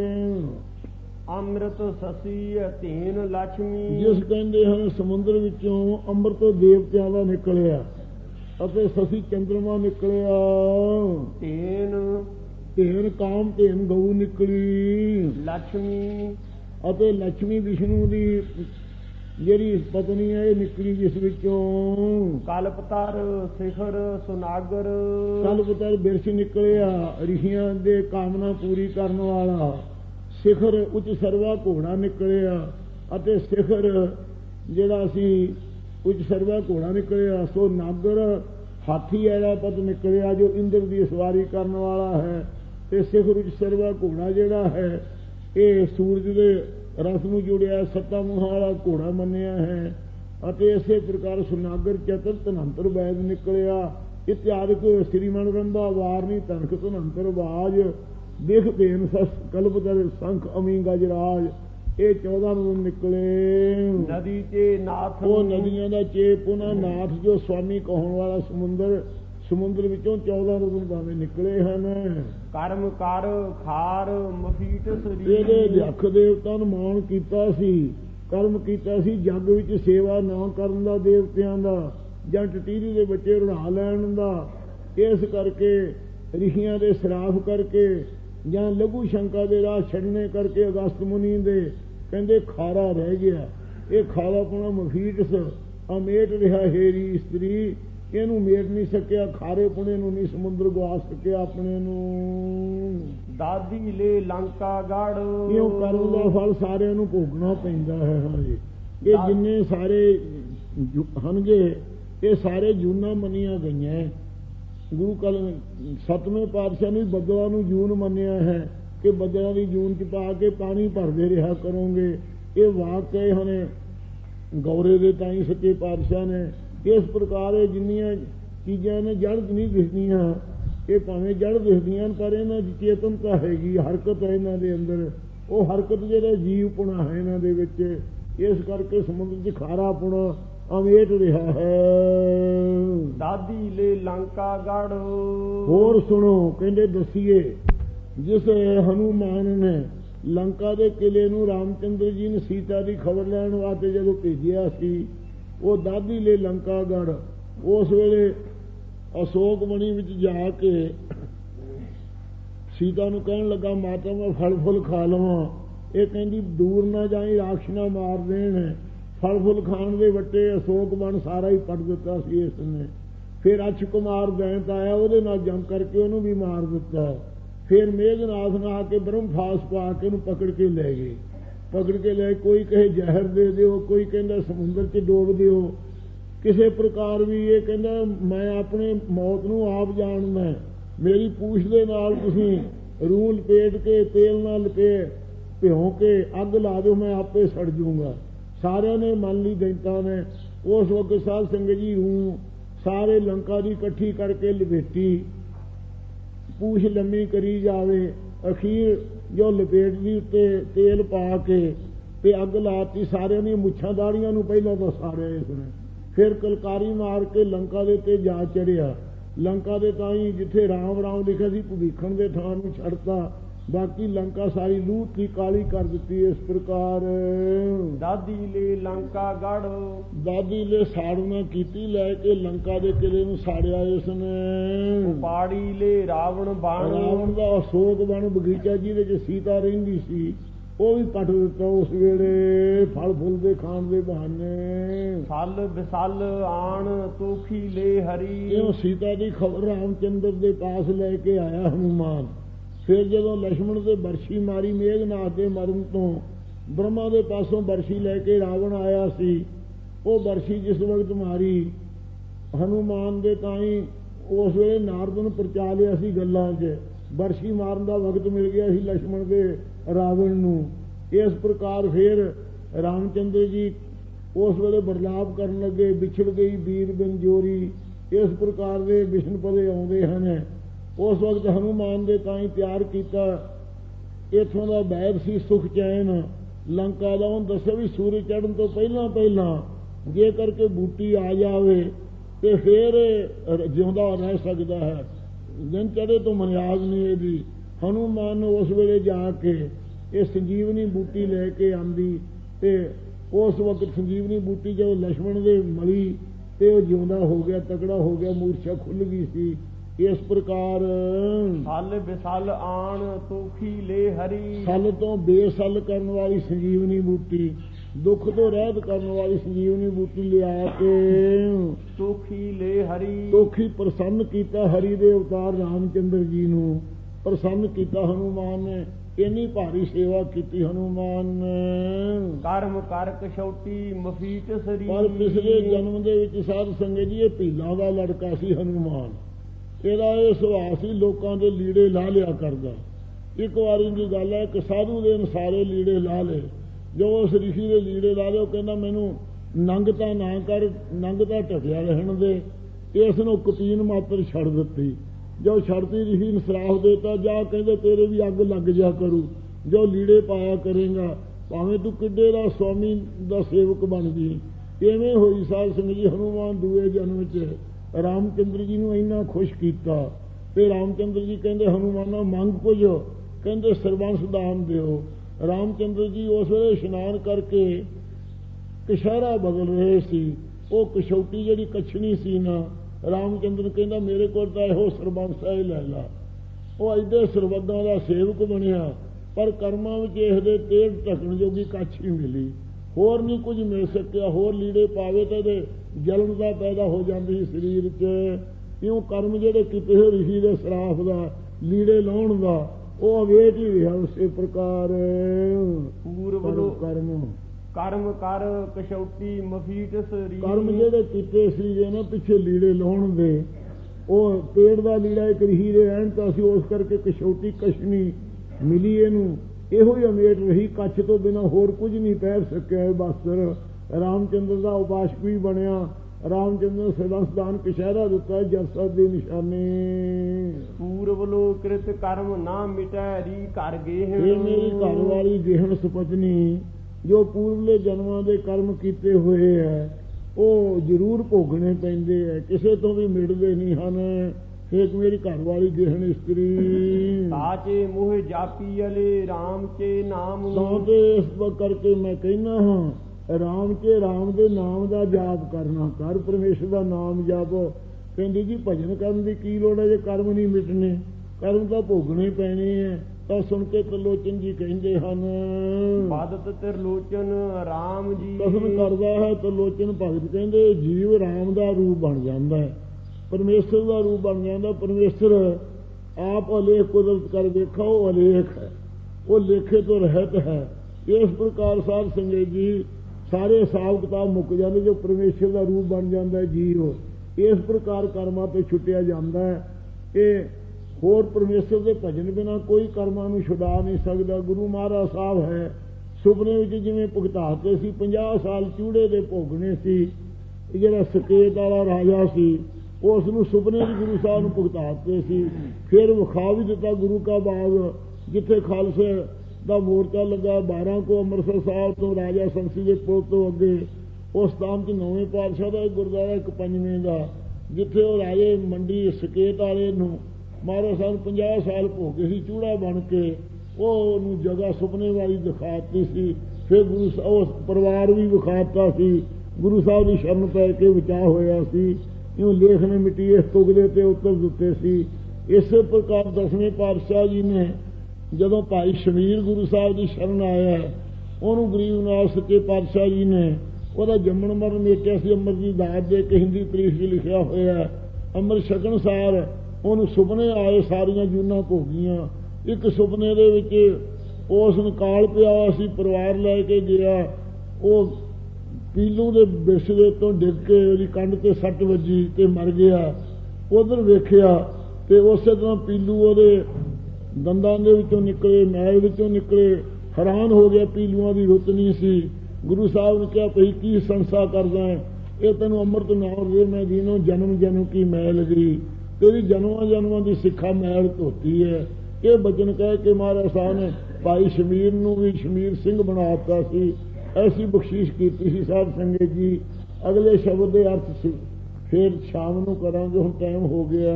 ਅੰਮ੍ਰਿਤ ਸਸੀ ਤੀਨ ਲక్ష్ਮੀ। ਜਿਸ ਕਹਿੰਦੇ ਹਨ ਸਮੁੰਦਰ ਵਿੱਚੋਂ ਅੰਮ੍ਰਿਤ ਦੇਵਤਿਆਂ ਦਾ ਨਿਕਲਿਆ ਅਤੇ ਸਸੀ ਚੰਦਰਮਾ ਨਿਕਲਿਆ। ਤੀਨ ਧੇਨ ਕਾਮ ਧੇਨ ਗਊ ਨਿਕਲੀ। ਲక్ష్ਮੀ ਅਤੇ ਲక్ష్ਮੀ ਵਿਸ਼ਨੂੰ ਦੀ ਜਿਹੜੀ ਪਤਨੀ ਹੈ ਇਹ ਨਿਕਲੀ, ਜਿਸ ਵਿੱਚੋਂ ਕਲਪਤਰ ਸਿਖਰ ਸੁਨਾਗਰ। ਕਲਪਤਰ ਬਿਰਛ ਨਿਕਲਿਆ, ਰਿਸ਼ੀਆਂ ਦੇ ਕਾਮਨਾ ਪੂਰੀ ਕਰਨ ਵਾਲਾ। ਸਿਖਰ ਉੱਚ ਸਰਵਾ ਘੋੜਾ ਨਿਕਲਿਆ ਅਤੇ ਸਿਖਰ ਜਿਹੜਾ ਸੀ ਉੱਚ ਸਰਵਾ ਘੋੜਾ ਨਿਕਲਿਆ। ਸੋ ਨਾਗਰ ਹਾਥੀ ਐਰਾਪਤ ਨਿਕਲਿਆ ਜੋ ਇੰਦਰ ਦੀ ਸਵਾਰੀ ਕਰਨ ਵਾਲਾ ਹੈ। ਤੇ ਸਿਖਰ ਉੱਚ ਸਰਵਾ ਘੋੜਾ ਜਿਹੜਾ ਹੈ ਇਹ ਸੂਰਜ ਦੇ ਰਸ ਨੂੰ ਜੁੜਿਆ ਸੱਤਾ ਮੂੰਹਾਂ ਵਾਲਾ ਘੋੜਾ ਮੰਨਿਆ ਹੈ। ਅਤੇ ਇਸੇ ਪ੍ਰਕਾਰ ਸੁਨਾਗਰ ਚਤਰ ਧਨੰਤਰ ਵੈਦ ਨਿਕਲਿਆ। ਇਤਿਆਦਿਕ ਸ੍ਰੀਮਨ ਰੰਭਾ ਵਾਰਨੀ ਧਨਕ ਧਨੰਤਰ ਬਾਜ ਦੇਖ ਭੇਨ ਸਸ ਕਲਪਤਰ ਸੰਖ ਅਮੀ ਗਜਰਾਜ। ਇਹ ਚੌਦਾਂ ਨੂੰ ਨਿਕਲੇ। ਨਦੀ ਚੇ ਨਾਥ ਉਹ ਨਦੀਆਂ ਦਾ ਚੇਪ ਉਹਨਾਂ ਨਾਥ ਜੋ ਸਵਾਮੀ ਕਹਾਉਣ ਵਾਲਾ ਸਮੁੰਦਰ ਸਮੁੰਦਰ ਵਿੱਚੋਂ ਚੌਦਾਂ ਰੁਦਾਵੇਂ ਨਿਕਲੇ ਹਨ। ਕਰਮ ਕਰ ਖਾਰ ਮਫੀਟ ਸਰੀਰ। ਇਹਦੇ ਲੱਖ ਦੇਵਤਾਂ ਨੂੰ ਮਾਣ ਕੀਤਾ ਸੀ, ਕਰਮ ਕੀਤਾ ਸੀ ਜੱਗ ਵਿੱਚ ਸੇਵਾ ਨਾ ਕਰਨ ਦਾ ਦੇਵਤਿਆਂ ਦਾ, ਜਾਂ ਟਟੀਰੀ ਦੇ ਬੱਚੇ ਰੁੜਾ ਲੈਣ ਦਾ। ਇਸ ਕਰਕੇ ਰਿਸ਼ੀਆਂ ਦੇ ਸਰਾਫ ਕਰਕੇ ਜਾਂ ਲਘੂ ਸ਼ੰਕਾ ਦੇ ਰਾਹ ਛੱਡਣੇ ਕਰਕੇ ਅਗਸਤ ਮੁਨੀ ਦੇ ਕਹਿੰਦੇ ਖਾਰਾ ਰਹਿ ਗਿਆ। ਇਹ ਖਾਰਾ ਪੁਣਾ ਮਫੀਟਸ ਅਮੇਟ ਰਿਹਾ ਹੇਰੀ ਇਸਤਰੀ, ਇਹਨੂੰ ਮੇਟ ਨਹੀਂ ਸਕਿਆ। ਖਾਰੇ ਪੁਣੇ ਨੂੰ ਨਹੀਂ ਸਮੁੰਦਰ ਗਵਾ ਸਕਿਆ ਆਪਣੇ ਨੂੰ। ਦਾਦੀ ਲੈ ਲੰਕਾ ਗੜ। ਇਉਂ ਕਰਮ ਦਾ ਫਲ ਸਾਰਿਆਂ ਨੂੰ ਭੋਗਣਾ ਪੈਂਦਾ ਹੈ। ਹਾਂਜੀ, ਇਹ ਜਿੰਨੇ ਸਾਰੇ ਹਨਗੇ ਇਹ ਸਾਰੇ ਜੂਨਾਂ ਮੰਨੀਆਂ ਗਈਆਂ। ਗੁਰੂ ਕਲ ਸਤਵੇਂ ਪਾਤਸ਼ਾਹ ਨੇ ਬੱਦਲਾਂ ਨੂੰ ਜੂਨ ਮੰਨਿਆ ਹੈ ਕਿ ਬੱਦਲਾਂ ਦੀ ਜੂਨ ਚ ਪਾ ਕੇ ਪਾਣੀ ਭਰਦੇ ਰਿਹਾ ਕਰੋਗੇ। ਇਹ ਵਾਕ ਕਹੇ ਹਨੇ ਗੌਰੇ ਦੇ ਤਾਈ ਸੱਚੇ ਪਾਤਸ਼ਾਹ ਨੇ। ਇਸ ਪ੍ਰਕਾਰ ਇਹ ਜਿੰਨੀਆਂ ਚੀਜ਼ਾਂ ਨੇ ਜੜ ਨਹੀਂ ਦਿਸਦੀਆਂ, ਇਹ ਭਾਵੇਂ ਜੜ ਦਿਸਦੀਆਂ ਪਰ ਇਹਨਾਂ ਦੀ ਚੇਤਨਤਾ ਹੈਗੀ, ਹਰਕਤ ਹੈ ਇਹਨਾਂ ਦੇ ਅੰਦਰ। ਉਹ ਹਰਕਤ ਜਿਹੜਾ ਜੀਵ ਪੁਣਾ ਹੈ ਇਹਨਾਂ ਦੇ ਵਿੱਚ। ਇਸ ਕਰਕੇ ਸਮੁੰਦਰ ਚ ਖਾਰਾ ਪੁਣਾ ਅਮੇਟ ਰਿਹਾ ਹੈ। ਦਾਦੀ ਲੈ ਲੰਕਾ ਗੜ। ਹੋਰ ਸੁਣੋ, ਕਹਿੰਦੇ ਦੱਸੀਏ ਜਿਸ ਹਨੂਮਾਨ ਨੇ ਲੰਕਾ ਦੇ ਕਿਲੇ ਨੂੰ ਰਾਮਚੰਦਰ ਜੀ ਨੇ ਸੀਤਾ ਦੀ ਖਬਰ ਲੈਣ ਵਾਸਤੇ ਜਦੋਂ ਭੇਜਿਆ ਸੀ, ਉਹ ਦਾਦੀ ਲੈ ਲੰਕਾ ਗੜ ਉਸ ਵੇਲੇ ਅਸ਼ੋਕ ਮਣੀ ਵਿੱਚ ਜਾ ਕੇ ਸੀਤਾ ਨੂੰ ਕਹਿਣ ਲੱਗਾ ਮਾਤਾ ਮੈਂ ਫਲ ਫੁੱਲ ਖਾ ਲਵਾਂ। ਇਹ ਕਹਿੰਦੀ ਦੂਰ ਨਾ ਜਾਈ ਰਾਖਸ਼ ਨਾ ਮਾਰ ਦੇਣ। ਫਲ ਫੁੱਲ ਖਾਣ ਦੇ ਵੱਟੇ ਅਸ਼ੋਕ ਬਣ ਸਾਰਾ ਹੀ ਪੱਟ ਦਿੱਤਾ ਸੀ ਇਸ ਨੇ। ਫਿਰ ਅਛ ਕੁਮਾਰ ਦੈਂਤ ਆਇਆ, ਉਹਦੇ ਨਾਲ ਜੰਗ ਕਰਕੇ ਉਹਨੂੰ ਵੀ ਮਾਰ ਦਿੱਤਾ। ਫਿਰ ਮੇਘਨਾਥ ਨੇ ਆ ਕੇ ਬ੍ਰਹਮ ਫਾਸ ਪਾ ਕੇ ਉਹਨੂੰ ਪਕੜ ਕੇ ਲੈ ਗਏ। ਪਕੜ ਕੇ ਲੈ ਕੋਈ ਕਹੇ ਜ਼ਹਿਰ ਦੇ ਦਿਓ, ਕੋਈ ਕਹਿੰਦਾ ਸਮੁੰਦਰ 'ਚ ਡੋਬ ਦਿਓ। ਕਿਸੇ ਪ੍ਰਕਾਰ ਵੀ ਇਹ ਕਹਿੰਦਾ ਮੈਂ ਆਪਣੇ ਮੌਤ ਨੂੰ ਆਪ ਜਾਣਦਾ। ਮੇਰੀ ਪੂਛ ਦੇ ਨਾਲ ਤੁਸੀਂ ਰੂਹ ਲਪੇਟ ਕੇ ਤੇਲ ਨਾਲ ਲਪੇ ਭਿਉਂ ਕੇ ਅੱਗ ਲਾ ਦਿਓ, ਮੈਂ ਆਪੇ ਸੜ ਜੂੰਗਾ। ਸਾਰਿਆਂ ਨੇ ਮੰਨ ਲਈ ਦੈਂਤਾਂ ਨੇ। ਉਸ ਵਕਤ ਸਾਧ ਸੰਗਤ ਜੀ ਰੂਹ ਸਾਰੇ ਲੰਕਾ ਦੀ ਇਕੱਠੀ ਕਰਕੇ ਲਪੇਟੀ, ਪੂਛ ਲੰਮੀ ਕਰੀ ਜਾਵੇ। ਅਖੀਰ ਜੋ ਲਪੇਟਦੀ ਉੱਤੇ ਤੇਲ ਪਾ ਕੇ ਤੇ ਅੱਗ ਲਾਤੀ। ਸਾਰਿਆਂ ਦੀਆਂ ਮੁੱਛਾਂ ਦਾੜੀਆਂ ਨੂੰ ਪਹਿਲਾਂ ਤਾਂ ਸਾਰਿਆ ਇਸ ਨੇ। ਫਿਰ ਕਲਕਾਰੀ ਮਾਰ ਕੇ ਲੰਕਾ ਦੇ ਤੇ ਜਾ ਚੜਿਆ। ਲੰਕਾ ਦੇ ਤਾਈ ਜਿੱਥੇ ਰਾਮ ਰਾਮ ਲਿਖਿਆ ਸੀ ਭਵਿੱਖਣ ਦੇ ਥਾਂ ਨੂੰ ਛੱਡਤਾ। ਬਾਕੀ ਲੰਕਾ ਸਾਰੀ ਲੂਤ ਦੀ ਕਾਲੀ ਕਰ ਦਿੱਤੀ। ਇਸ ਪ੍ਰਕਾਰ ਦਾਦੀ ਲੈ ਲੰਕਾ ਗੜ। ਦਾਦੀ ਲੈ ਸਾੜਨਾ ਕੀਤੀ, ਲੈ ਕੇ ਲੰਕਾ ਦੇ ਕਿਲੇ ਨੂੰ ਸਾੜਿਆ ਇਸ ਨੇ। ਪਾੜੀ ਲੈ ਰਾਵਣ ਬਣ। ਰਾਵਣ ਦਾ ਅਸ਼ੋਕ ਬਣ ਬਗੀਚਾ ਜਿਹਦੇ ਚ ਸੀਤਾ ਰਹਿੰਦੀ ਸੀ ਉਹ ਵੀ ਪੱਟ ਦਿੱਤਾ ਉਸ ਵੇਲੇ ਫਲ ਫੁੱਲ ਦੇ ਖਾਣ ਦੇ ਬਹਾਨੇ। ਸਲ ਬਿਸਲ ਆਣ ਤੋਖੀ ਲੈ ਹਰੀ। ਇਹ ਸੀਤਾ ਦੀ ਖਬਰ ਰਾਮਚੰਦਰ ਦੇ ਪਾਸ ਲੈ ਕੇ ਆਇਆ ਹਨੂਮਾਨ। ਫਿਰ ਜਦੋਂ ਲక్ష్మణ ਦੇ ਬਰਸ਼ੀ ਮਾਰੀ ਮੇਘਨਾਥ ਦੇ ਮਰਨ ਤੋਂ, ਬ੍ਰਹਮਾ ਦੇ ਪਾਸੋਂ ਬਰਸ਼ੀ ਲੈ ਕੇ ਰਾਵਣ ਆਇਆ ਸੀ। ਉਹ ਬਰਸ਼ੀ ਜਿਸ ਵਕਤ ਮਾਰੀ ਹਨੂਮਾਨ ਦੇ ਤਾਈ ਉਸ ਵੇਲੇ ਨਾਰਦ ਨੂੰ ਪਰਚਾ ਲਿਆ ਸੀ ਗੱਲਾਂ 'ਚ। ਬਰਸ਼ੀ ਮਾਰਨ ਦਾ ਵਕਤ ਮਿਲ ਗਿਆ ਸੀ ਲక్ష్మణ ਦੇ ਰਾਵਣ ਨੂੰ। ਇਸ ਪ੍ਰਕਾਰ ਫਿਰ ਰਾਮਚੰਦਰ ਜੀ ਉਸ ਵੇਲੇ ਬਰਲਾਪ ਕਰਨ ਲੱਗੇ। ਵਿਛੜ ਗਈ ਬੀਰ ਬਿਨ ਜੋਰੀ। ਇਸ ਪ੍ਰਕਾਰ ਦੇ ਵਿਸ਼ਨ ਪਦੇ ਆਉਂਦੇ ਹਨ। ਉਸ ਵਕਤ ਹਨੂਮਾਨ ਦੇ ਤਾਈ ਤਿਆਰ ਕੀਤਾ। ਇੱਥੋਂ ਦਾ ਬੈਦ ਸੀ ਸੁਖ ਚੈਨ ਲੰਕਾ ਦਾ। ਉਹਨੂੰ ਦੱਸਿਆ ਵੀ ਸੂਰਜ ਚੜ੍ਹਨ ਤੋਂ ਪਹਿਲਾਂ ਪਹਿਲਾਂ ਜੇ ਕਰਕੇ ਬੂਟੀ ਆ ਜਾਵੇ ਤੇ ਫਿਰ ਜਿਉਂਦਾ ਰਹਿ ਸਕਦਾ ਹੈ। ਦਿਨ ਚੜ੍ਹੇ ਤੋਂ ਮਨਿਆਦ ਨਹੀਂ ਇਹਦੀ। ਹਨੂਮਾਨ ਨੂੰ ਉਸ ਵੇਲੇ ਜਾ ਕੇ ਇਹ ਸੰਜੀਵਨੀ ਬੂਟੀ ਲੈ ਕੇ ਆਂਦੀ ਤੇ ਉਸ ਵਕਤ ਸੰਜੀਵਨੀ ਬੂਟੀ ਜਦੋਂ ਲక్ష్మణ ਦੇ ਮਲੀ ਤੇ ਉਹ ਜਿਉਂਦਾ ਹੋ ਗਿਆ, ਤਕੜਾ ਹੋ ਗਿਆ, ਮੂਰਛਾ ਖੁੱਲ ਗਈ ਸੀ। ਇਸ ਪ੍ਰਕਾਰ ਸਲ ਬਿਸਲ ਆਣ ਤੋਖੀ ਲੈ ਹਰੀ। ਸਲ ਤੋਂ ਬੇਸਲ ਕਰਨ ਵਾਲੀ ਸੰਜੀਵਨੀ ਬੂਟੀ, ਦੁੱਖ ਤੋਂ ਰਹਿਤ ਕਰਨ ਵਾਲੀ ਸੰਜੀਵਨੀ ਬੂਟੀ ਲਿਆ ਕੇ ਤੋਖੀ ਲੈ ਹਰੀ। ਤੋਖੀ ਪ੍ਰਸੰਨ ਕੀਤਾ ਹਰੀ ਦੇ ਅਵਤਾਰ ਰਾਮਚੰਦਰ ਜੀ ਨੂੰ ਪ੍ਰਸੰਨ ਕੀਤਾ ਹਨੂਮਾਨ ਨੇ। ਇੰਨੀ ਭਾਰੀ ਸੇਵਾ ਕੀਤੀ ਹਨੂਮਾਨ ਨੇ। ਕਰਮ ਕਰ ਕਛੌਟੀ ਮਫੀਟ ਸਰੀਰ। ਪਰ ਪਿਛਲੇ ਜਨਮ ਦੇ ਵਿੱਚ ਸਾਧ ਸੰਗਤ ਜੀ ਇਹ ਭੀਲਾਂ ਦਾ ਲੜਕਾ ਸੀ ਹਨੂਮਾਨ। ਇਹਦਾ ਇਹ ਸੁਭਾਅ ਸੀ ਲੋਕਾਂ ਦੇ ਲੀੜੇ ਲਾ ਲਿਆ ਕਰਦਾ। ਇੱਕ ਵਾਰੀ ਦੀ ਗੱਲ ਹੈ ਕਿ ਸਾਧੂ ਦੇ ਸਾਰੇ ਲੀੜੇ ਲਾ ਲਏ। ਜੋ ਉਸ ਰਿਸ਼ੀ ਦੇ ਲੀੜੇ ਲਾ ਲਏ ਉਹ ਕਹਿੰਦਾ ਮੈਨੂੰ ਨੰਗਤਾ ਨਾ ਕਰ, ਨੰਗਤਾ ਢਕਿਆ ਰਹਿਣ ਦੇ। ਇਸ ਨੂੰ ਕਪੀਨ ਮਾਤਰ ਛੱਡ ਦਿੱਤੀ। ਜੋ ਛੱਡਤੀ ਰਿਸ਼ੀ ਨੂੰ ਸਰਾਪ ਦੇਤਾ, ਜਾ ਕਹਿੰਦੇ ਤੇਰੇ ਵੀ ਅੱਗ ਲੱਗ ਜਾ ਕਰੂ ਜੋ ਲੀੜੇ ਪਾਇਆ ਕਰੇਗਾ, ਭਾਵੇਂ ਤੂੰ ਕਿੱਡੇ ਦਾ ਸਵਾਮੀ ਦਾ ਸੇਵਕ ਬਣ ਗਈ। ਇਵੇਂ ਹੋਈ ਸਾਧ ਸੰਗਤ ਜੀ ਹਨੂਮਾਨ ਦੂਏ ਜਨਮ 'ਚ ਰਾਮਚੰਦਰ ਜੀ ਨੂੰ ਇੰਨਾ ਖੁਸ਼ ਕੀਤਾ ਤੇ ਰਾਮਚੰਦਰ ਜੀ ਕਹਿੰਦੇ ਹਨੂਮਾਨਾ ਮੰਗ ਕੁਝ, ਕਹਿੰਦੇ ਸਰਬੰਸ ਦਾਨ ਦਿਓ। ਰਾਮਚੰਦਰ ਜੀ ਉਸ ਵੇਲੇ ਇਸ਼ਨਾਨ ਕਰਕੇ ਕਸ਼ਹਿਰਾ ਬਦਲ ਰਹੇ ਸੀ। ਉਹ ਕਸ਼ੌਟੀ ਜਿਹੜੀ ਕੱਛਣੀ ਸੀ ਨਾ, ਰਾਮਚੰਦਰ ਕਹਿੰਦਾ ਮੇਰੇ ਕੋਲ ਤਾਂ ਇਹੋ ਸਰਬੰਸ ਹੈ, ਲੈ ਲਾ। ਉਹ ਐਡੇ ਸਰਬੱਤਾਂ ਦਾ ਸੇਵਕ ਬਣਿਆ, ਪਰ ਕਰਮਾਂ ਵਿੱਚ ਇਹਦੇ ਤੇਲ ਢਕਣ ਜੋਗੀ ਕੱਛ ਹੀ ਮਿਲੀ, ਹੋਰ ਨਹੀਂ ਕੁਝ ਮਿਲ ਸਕਿਆ। ਹੋਰ ਲੀੜੇ ਪਾਵੇ ਤਾਂ ਇਹਦੇ ਜਲਨ ਦਾ ਪੈਦਾ ਹੋ ਜਾਂਦੀ ਸਰੀਰ 'ਚ। ਇਉਂ ਕਰਮ ਜਿਹੜੇ ਕੀਤੇ ਹੋਏ ਰਿਸ਼ੀ ਦੇ ਸਰਾਫ ਦਾ, ਲੀੜੇ ਲਾਉਣ ਦਾ, ਉਹ ਅਵੇਟ ਹੀ ਰਿਹਾ ਉਸੇ ਪ੍ਰਕਾਰ। ਪੂਰਵ ਕਰਮ ਕਰਮ ਕਰ ਕਛੌਟੀ ਮਫੀਟ ਸਰੀਰ। ਕਰਮ ਜਿਹੜੇ ਕੀਤੇ ਸੀਗੇ ਨਾ ਪਿੱਛੇ ਲੀੜੇ ਲਾਉਣ ਦੇ, ਉਹ ਪੇੜ ਦਾ ਲੀੜਾ ਇੱਕ ਰਿਸ਼ੀ ਦੇ ਰਹਿਣ ਤਾਂ ਸੀ, ਉਸ ਕਰਕੇ ਕਛੌਟੀ ਕਸ਼ਨੀ ਮਿਲੀ ਇਹਨੂੰ। ਇਹੋ ਹੀ ਅਮੇਟ ਰਹੀ, ਕੱਛ ਤੋਂ ਬਿਨਾਂ ਹੋਰ ਕੁਝ ਨਹੀਂ ਪਹਿਰ ਸਕਿਆ ਬਸਤਰ। ਰਾਮਚੰਦਰ ਦਾ ਉਪਾਸ਼ਕ ਵੀ ਬਣਿਆ। ਰਾਮਚੰਦਰ ਸਰਬੰਸ ਦਾਨ ਕਸ਼ਹਿਰਾ ਦਿੱਤਾ ਜਸਦ ਦੀ ਨਿਸ਼ਾਨੀ। ਪੂਰਵ ਲੋ ਕ੍ਰਿਤ ਕਰਮ ਨਾ ਮਿਟੈ ਰੀ ਕਰ ਗਏ। ਇਹ ਮੇਰੀ ਘਰ ਵਾਲੀ ਜਿਹਨ ਸੁਪਤਨੀ ਜੋ ਪੂਰਵਲੇ ਜਨਮਾਂ ਦੇ ਕਰਮ ਕੀਤੇ ਹੋਏ ਹੈ ਉਹ ਜ਼ਰੂਰ ਭੋਗਣੇ ਪੈਂਦੇ ਹੈ, ਕਿਸੇ ਤੋਂ ਵੀ ਮਿਟਦੇ ਨਹੀਂ ਹਨ। ਇੱਕ ਮੇਰੀ ਘਰ ਵਾਲੀ ਜਿਹਨ ਇਸਤਰੀ ਸਾਚੇ ਮੋਹ ਜਾਪੀ ਅਲੇ ਰਾਮ ਕੇ ਨਾਮ। ਤਾਂ ਤੇ ਇਸ ਕਰਕੇ ਮੈਂ ਕਹਿੰਦਾ ਹਾਂ ਰਾਮ ਕੇ ਰਾਮ ਦੇ ਨਾਮ ਦਾ ਜਾਪ ਕਰਨਾ ਕਰ, ਪਰਮੇਸ਼ਰ ਦਾ ਨਾਮ ਜਾਪੋ। ਕਹਿੰਦੀ ਜੀ ਭਜਨ ਕਰਨ ਦੀ ਕੀ ਲੋੜ ਹੈ ਜੇ ਕਰਮ ਨਹੀਂ ਮਿਟਣੇ, ਕਰਮ ਤਾਂ ਭੋਗਣੇ ਪੈਣੇ ਹੈ। ਤਾਂ ਸੁਣ ਕੇ ਤ੍ਰਿਲੋਚਨ ਜੀ ਕਹਿੰਦੇ ਹਨ ਬਾਦਤ ਤ੍ਰਿਲੋਚਨ ਰਾਮ ਜੀ ਕਸਮ ਕਰਦਾ ਹੈ। ਤ੍ਰਿਲੋਚਨ ਭਗਤ ਕਹਿੰਦੇ ਜੀਵ ਰਾਮ ਦਾ ਰੂਪ ਬਣ ਜਾਂਦਾ ਹੈ, ਪਰਮੇਸ਼ਰ ਦਾ ਰੂਪ ਬਣ ਜਾਂਦਾ। ਪਰਮੇਸ਼ਰ ਆਪ ਅਲੇਖ ਕੁਦਰਤ ਕਰ ਵੇਖਾ, ਉਹ ਅਲੇਖ ਹੈ, ਉਹ ਲੇਖੇ ਤੋਂ ਰਹਿਤ ਹੈ। ਇਸ ਪ੍ਰਕਾਰ ਸਾਧ ਸੰਗਤ ਜੀ ਸਾਰੇ ਹਿਸਾਬ ਕਿਤਾਬ ਮੁੱਕ ਜਾਂਦੇ ਜੋ ਪਰਮੇਸ਼ਰ ਦਾ ਰੂਪ ਬਣ ਜਾਂਦਾ ਜੀਵ। ਇਸ ਪ੍ਰਕਾਰ ਕਰਮਾਂ ਤੋਂ ਛੁੱਟਿਆ ਜਾਂਦਾ ਹੈ। ਇਹ ਹੋਰ ਪਰਮੇਸ਼ਰ ਦੇ ਭਜਨ ਬਿਨਾਂ ਕੋਈ ਕਰਮਾਂ ਨੂੰ ਛੁਡਾ ਨਹੀਂ ਸਕਦਾ। ਗੁਰੂ ਮਹਾਰਾਜ ਸਾਹਿਬ ਹੈ ਸੁਪਨੇ ਵਿੱਚ ਜਿਵੇਂ ਭੁਗਤਾਤੇ ਸੀ, ਪੰਜਾਹ ਸਾਲ ਚੂੜੇ ਦੇ ਭੋਗਣੇ ਸੀ। ਜਿਹੜਾ ਸਕੇਤ ਵਾਲਾ ਰਾਜਾ ਸੀ ਉਸ ਨੂੰ ਸੁਪਨੇ ਵਿੱਚ ਗੁਰੂ ਸਾਹਿਬ ਨੂੰ ਭੁਗਤਾਤੇ ਸੀ। ਫਿਰ ਵਿਖਾ ਵੀ ਦਿੱਤਾ ਗੁਰੂ ਕਾ ਬਾਗ, ਜਿੱਥੇ ਖਾਲਸੇ ਦਾ ਮੋਰਚਾ ਲੱਗਾ ਬਾਰਾਂ ਕੋ ਅੰਮ੍ਰਿਤਸਰ ਸਾਹਿਬ ਤੋਂ ਰਾਜਾ ਸੰਸੀ ਦੇ ਪੁਲ ਤੋਂ ਅੱਗੇ। ਉਸ ਸਥਾਨ 'ਚ ਨੌਵੇਂ ਪਾਤਸ਼ਾਹ ਦਾ ਇੱਕ ਗੁਰਦੁਆਰਾ, ਇੱਕ ਪੰਜਵੇਂ ਦਾ, ਜਿੱਥੇ ਉਹ ਰਾਜੇ ਮੰਡੀ ਸਕੇਤ ਵਾਲੇ ਨੂੰ ਮਹਾਰਾਜ ਸਾਹਿਬ ਪੰਜਾਹ ਸਾਲ ਭੋਗੇ ਸੀ ਚੂੜਾ ਬਣ ਕੇ। ਉਹ ਉਹਨੂੰ ਜਗ੍ਹਾ ਸੁਪਨੇ ਵਾਲੀ ਦਿਖਾਤੀ ਸੀ। ਫਿਰ ਗੁਰੂ ਸਾਹਿਬ ਉਸ ਪਰਿਵਾਰ ਵੀ ਵਿਖਾਤਾ ਸੀ। ਗੁਰੂ ਸਾਹਿਬ ਦੀ ਸ਼ਰਨ ਪੈ ਕੇ ਬਚਾਅ ਹੋਇਆ ਸੀ। ਇਉਂ ਲੇਖ ਨੇ ਮਿੱਟੀ ਇਸ ਤੁਗਲੇ ਤੇ ਉੱਤਰ ਦਿੱਤੇ ਸੀ। ਇਸੇ ਪ੍ਰਕਾਰ ਦਸਵੇਂ ਪਾਤਸ਼ਾਹ ਜੀ ਨੇ ਜਦੋਂ ਭਾਈ ਸ਼ਮੀਰ ਗੁਰੂ ਸਾਹਿਬ ਦੀ ਸ਼ਰਨ ਆਇਆ, ਉਹਨੂੰ ਗਰੀਬ ਨਾਥ ਸੱਚੇ ਪਾਤਸ਼ਾਹ ਜੀ ਨੇ ਉਹਦਾ ਜੰਮਣ ਮਰਨ ਮੇਟਿਆ ਸੀ। ਅੰਮ੍ਰਿਤ ਦੀ ਦਾਤ ਦੇ ਕੇ ਹਿੰਦੀ ਤਰੀਖ 'ਚ ਲਿਖਿਆ ਹੋਇਆ। ਅੰਮ੍ਰਿਤ ਛਕਣ ਸਾਰ ਉਹਨੂੰ ਸੁਪਨੇ ਆਏ, ਸਾਰੀਆਂ ਜੂਨਾਂ ਭੋਗੀਆਂ। ਇੱਕ ਸੁਪਨੇ ਦੇ ਵਿੱਚ ਉਸ ਨੂੰ ਕਾਲ ਪਿਆ ਸੀ, ਪਰਿਵਾਰ ਲੈ ਕੇ ਗਿਆ। ਉਹ ਪੀਲੂ ਦੇ ਬਿਰਛ ਦੇ ਤੋਂ ਡਿੱਗ ਕੇ ਉਹਦੀ ਕੰਧ ਤੇ ਸੱਟ ਵੱਜੀ ਤੇ ਮਰ ਗਿਆ। ਉਧਰ ਵੇਖਿਆ ਤੇ ਉਸੇ ਤਰ੍ਹਾਂ ਪੀਲੂ ਉਹਦੇ ਦੰਦਾਂ ਦੇ ਵਿੱਚੋਂ ਨਿਕਲੇ, ਮੈਲ ਵਿੱਚੋਂ ਨਿਕਲੇ। ਹੈਰਾਨ ਹੋ ਗਿਆ, ਪੀਲੂਆਂ ਦੀ ਰੁੱਤ ਨਹੀਂ ਸੀ। ਗੁਰੂ ਸਾਹਿਬ ਨੇ ਕਿਹਾ ਭਈ ਕੀ ਸੰਸਾ ਕਰਦਾ ਹੈ? ਇਹ ਤੈਨੂੰ ਅੰਮ੍ਰਿਤ ਨਾਮ ਦੇ ਮੈਂ ਦੀਨੋਂ ਜਨਮ ਜਨਮ ਕੀ ਮੈਲ ਗਈ, ਤੇਰੀ ਜਨਮਾਂ ਜਨਮਾਂ ਦੀ ਸਿੱਖਾ ਮੈਲ ਧੋਤੀ ਹੈ। ਇਹ ਬਚਨ ਕਹਿ ਕੇ ਮਹਾਰਾਜ ਸਾਹਿਬ ਨੇ ਭਾਈ ਸ਼ਮੀਰ ਨੂੰ ਵੀ ਸ਼ਮੀਰ ਸਿੰਘ ਬਣਾ ਦਿੱਤਾ ਸੀ। ਐਸੀ ਬਖਸ਼ਿਸ਼ ਕੀਤੀ ਸੀ ਸਾਧ ਸੰਗਤ ਜੀ। ਅਗਲੇ ਸ਼ਬਦ ਦੇ ਅਰਥ ਫਿਰ ਸ਼ਾਮ ਨੂੰ ਕਰਾਂਗੇ, ਹੁਣ ਟਾਈਮ ਹੋ ਗਿਆ।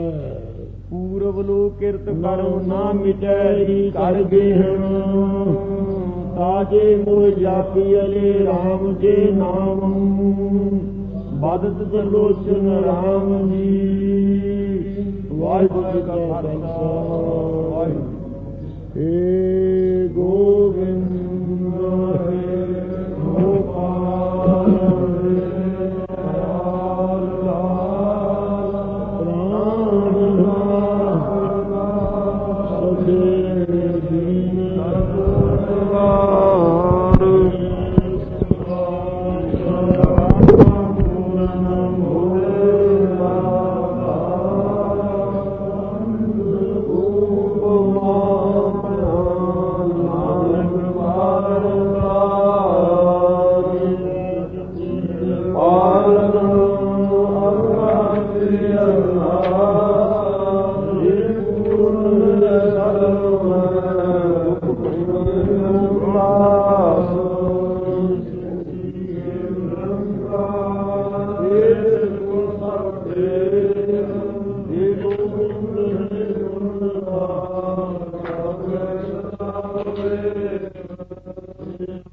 ਪੂਰਵ ਲੋ ਕਿਰਤ ਕਰਮ ਨਾ ਮਿਟੈ ਕਰ ਗੇਹਣ, ਤਾਜੇ ਮੋਹ ਜਾਪੀ ਅਲੇ ਰਾਮ ਕੇ ਨਾਮ। ਬਾਦਤ ਤ੍ਰਿਲੋਚਨ ਰਾਮ ਜੀ। ਵਾਹਿਗੁਰੂ ਜੀ ਕਾ ਖਾਲਸਾ ਵਾਹਿਗੁਰੂ। ਏ ਗੋਬਿੰਦ ਹੇ ਗੋਪਾਲ ਪ੍ਰਾਣ ਸਖੇ ਦੀਨ ਦੇ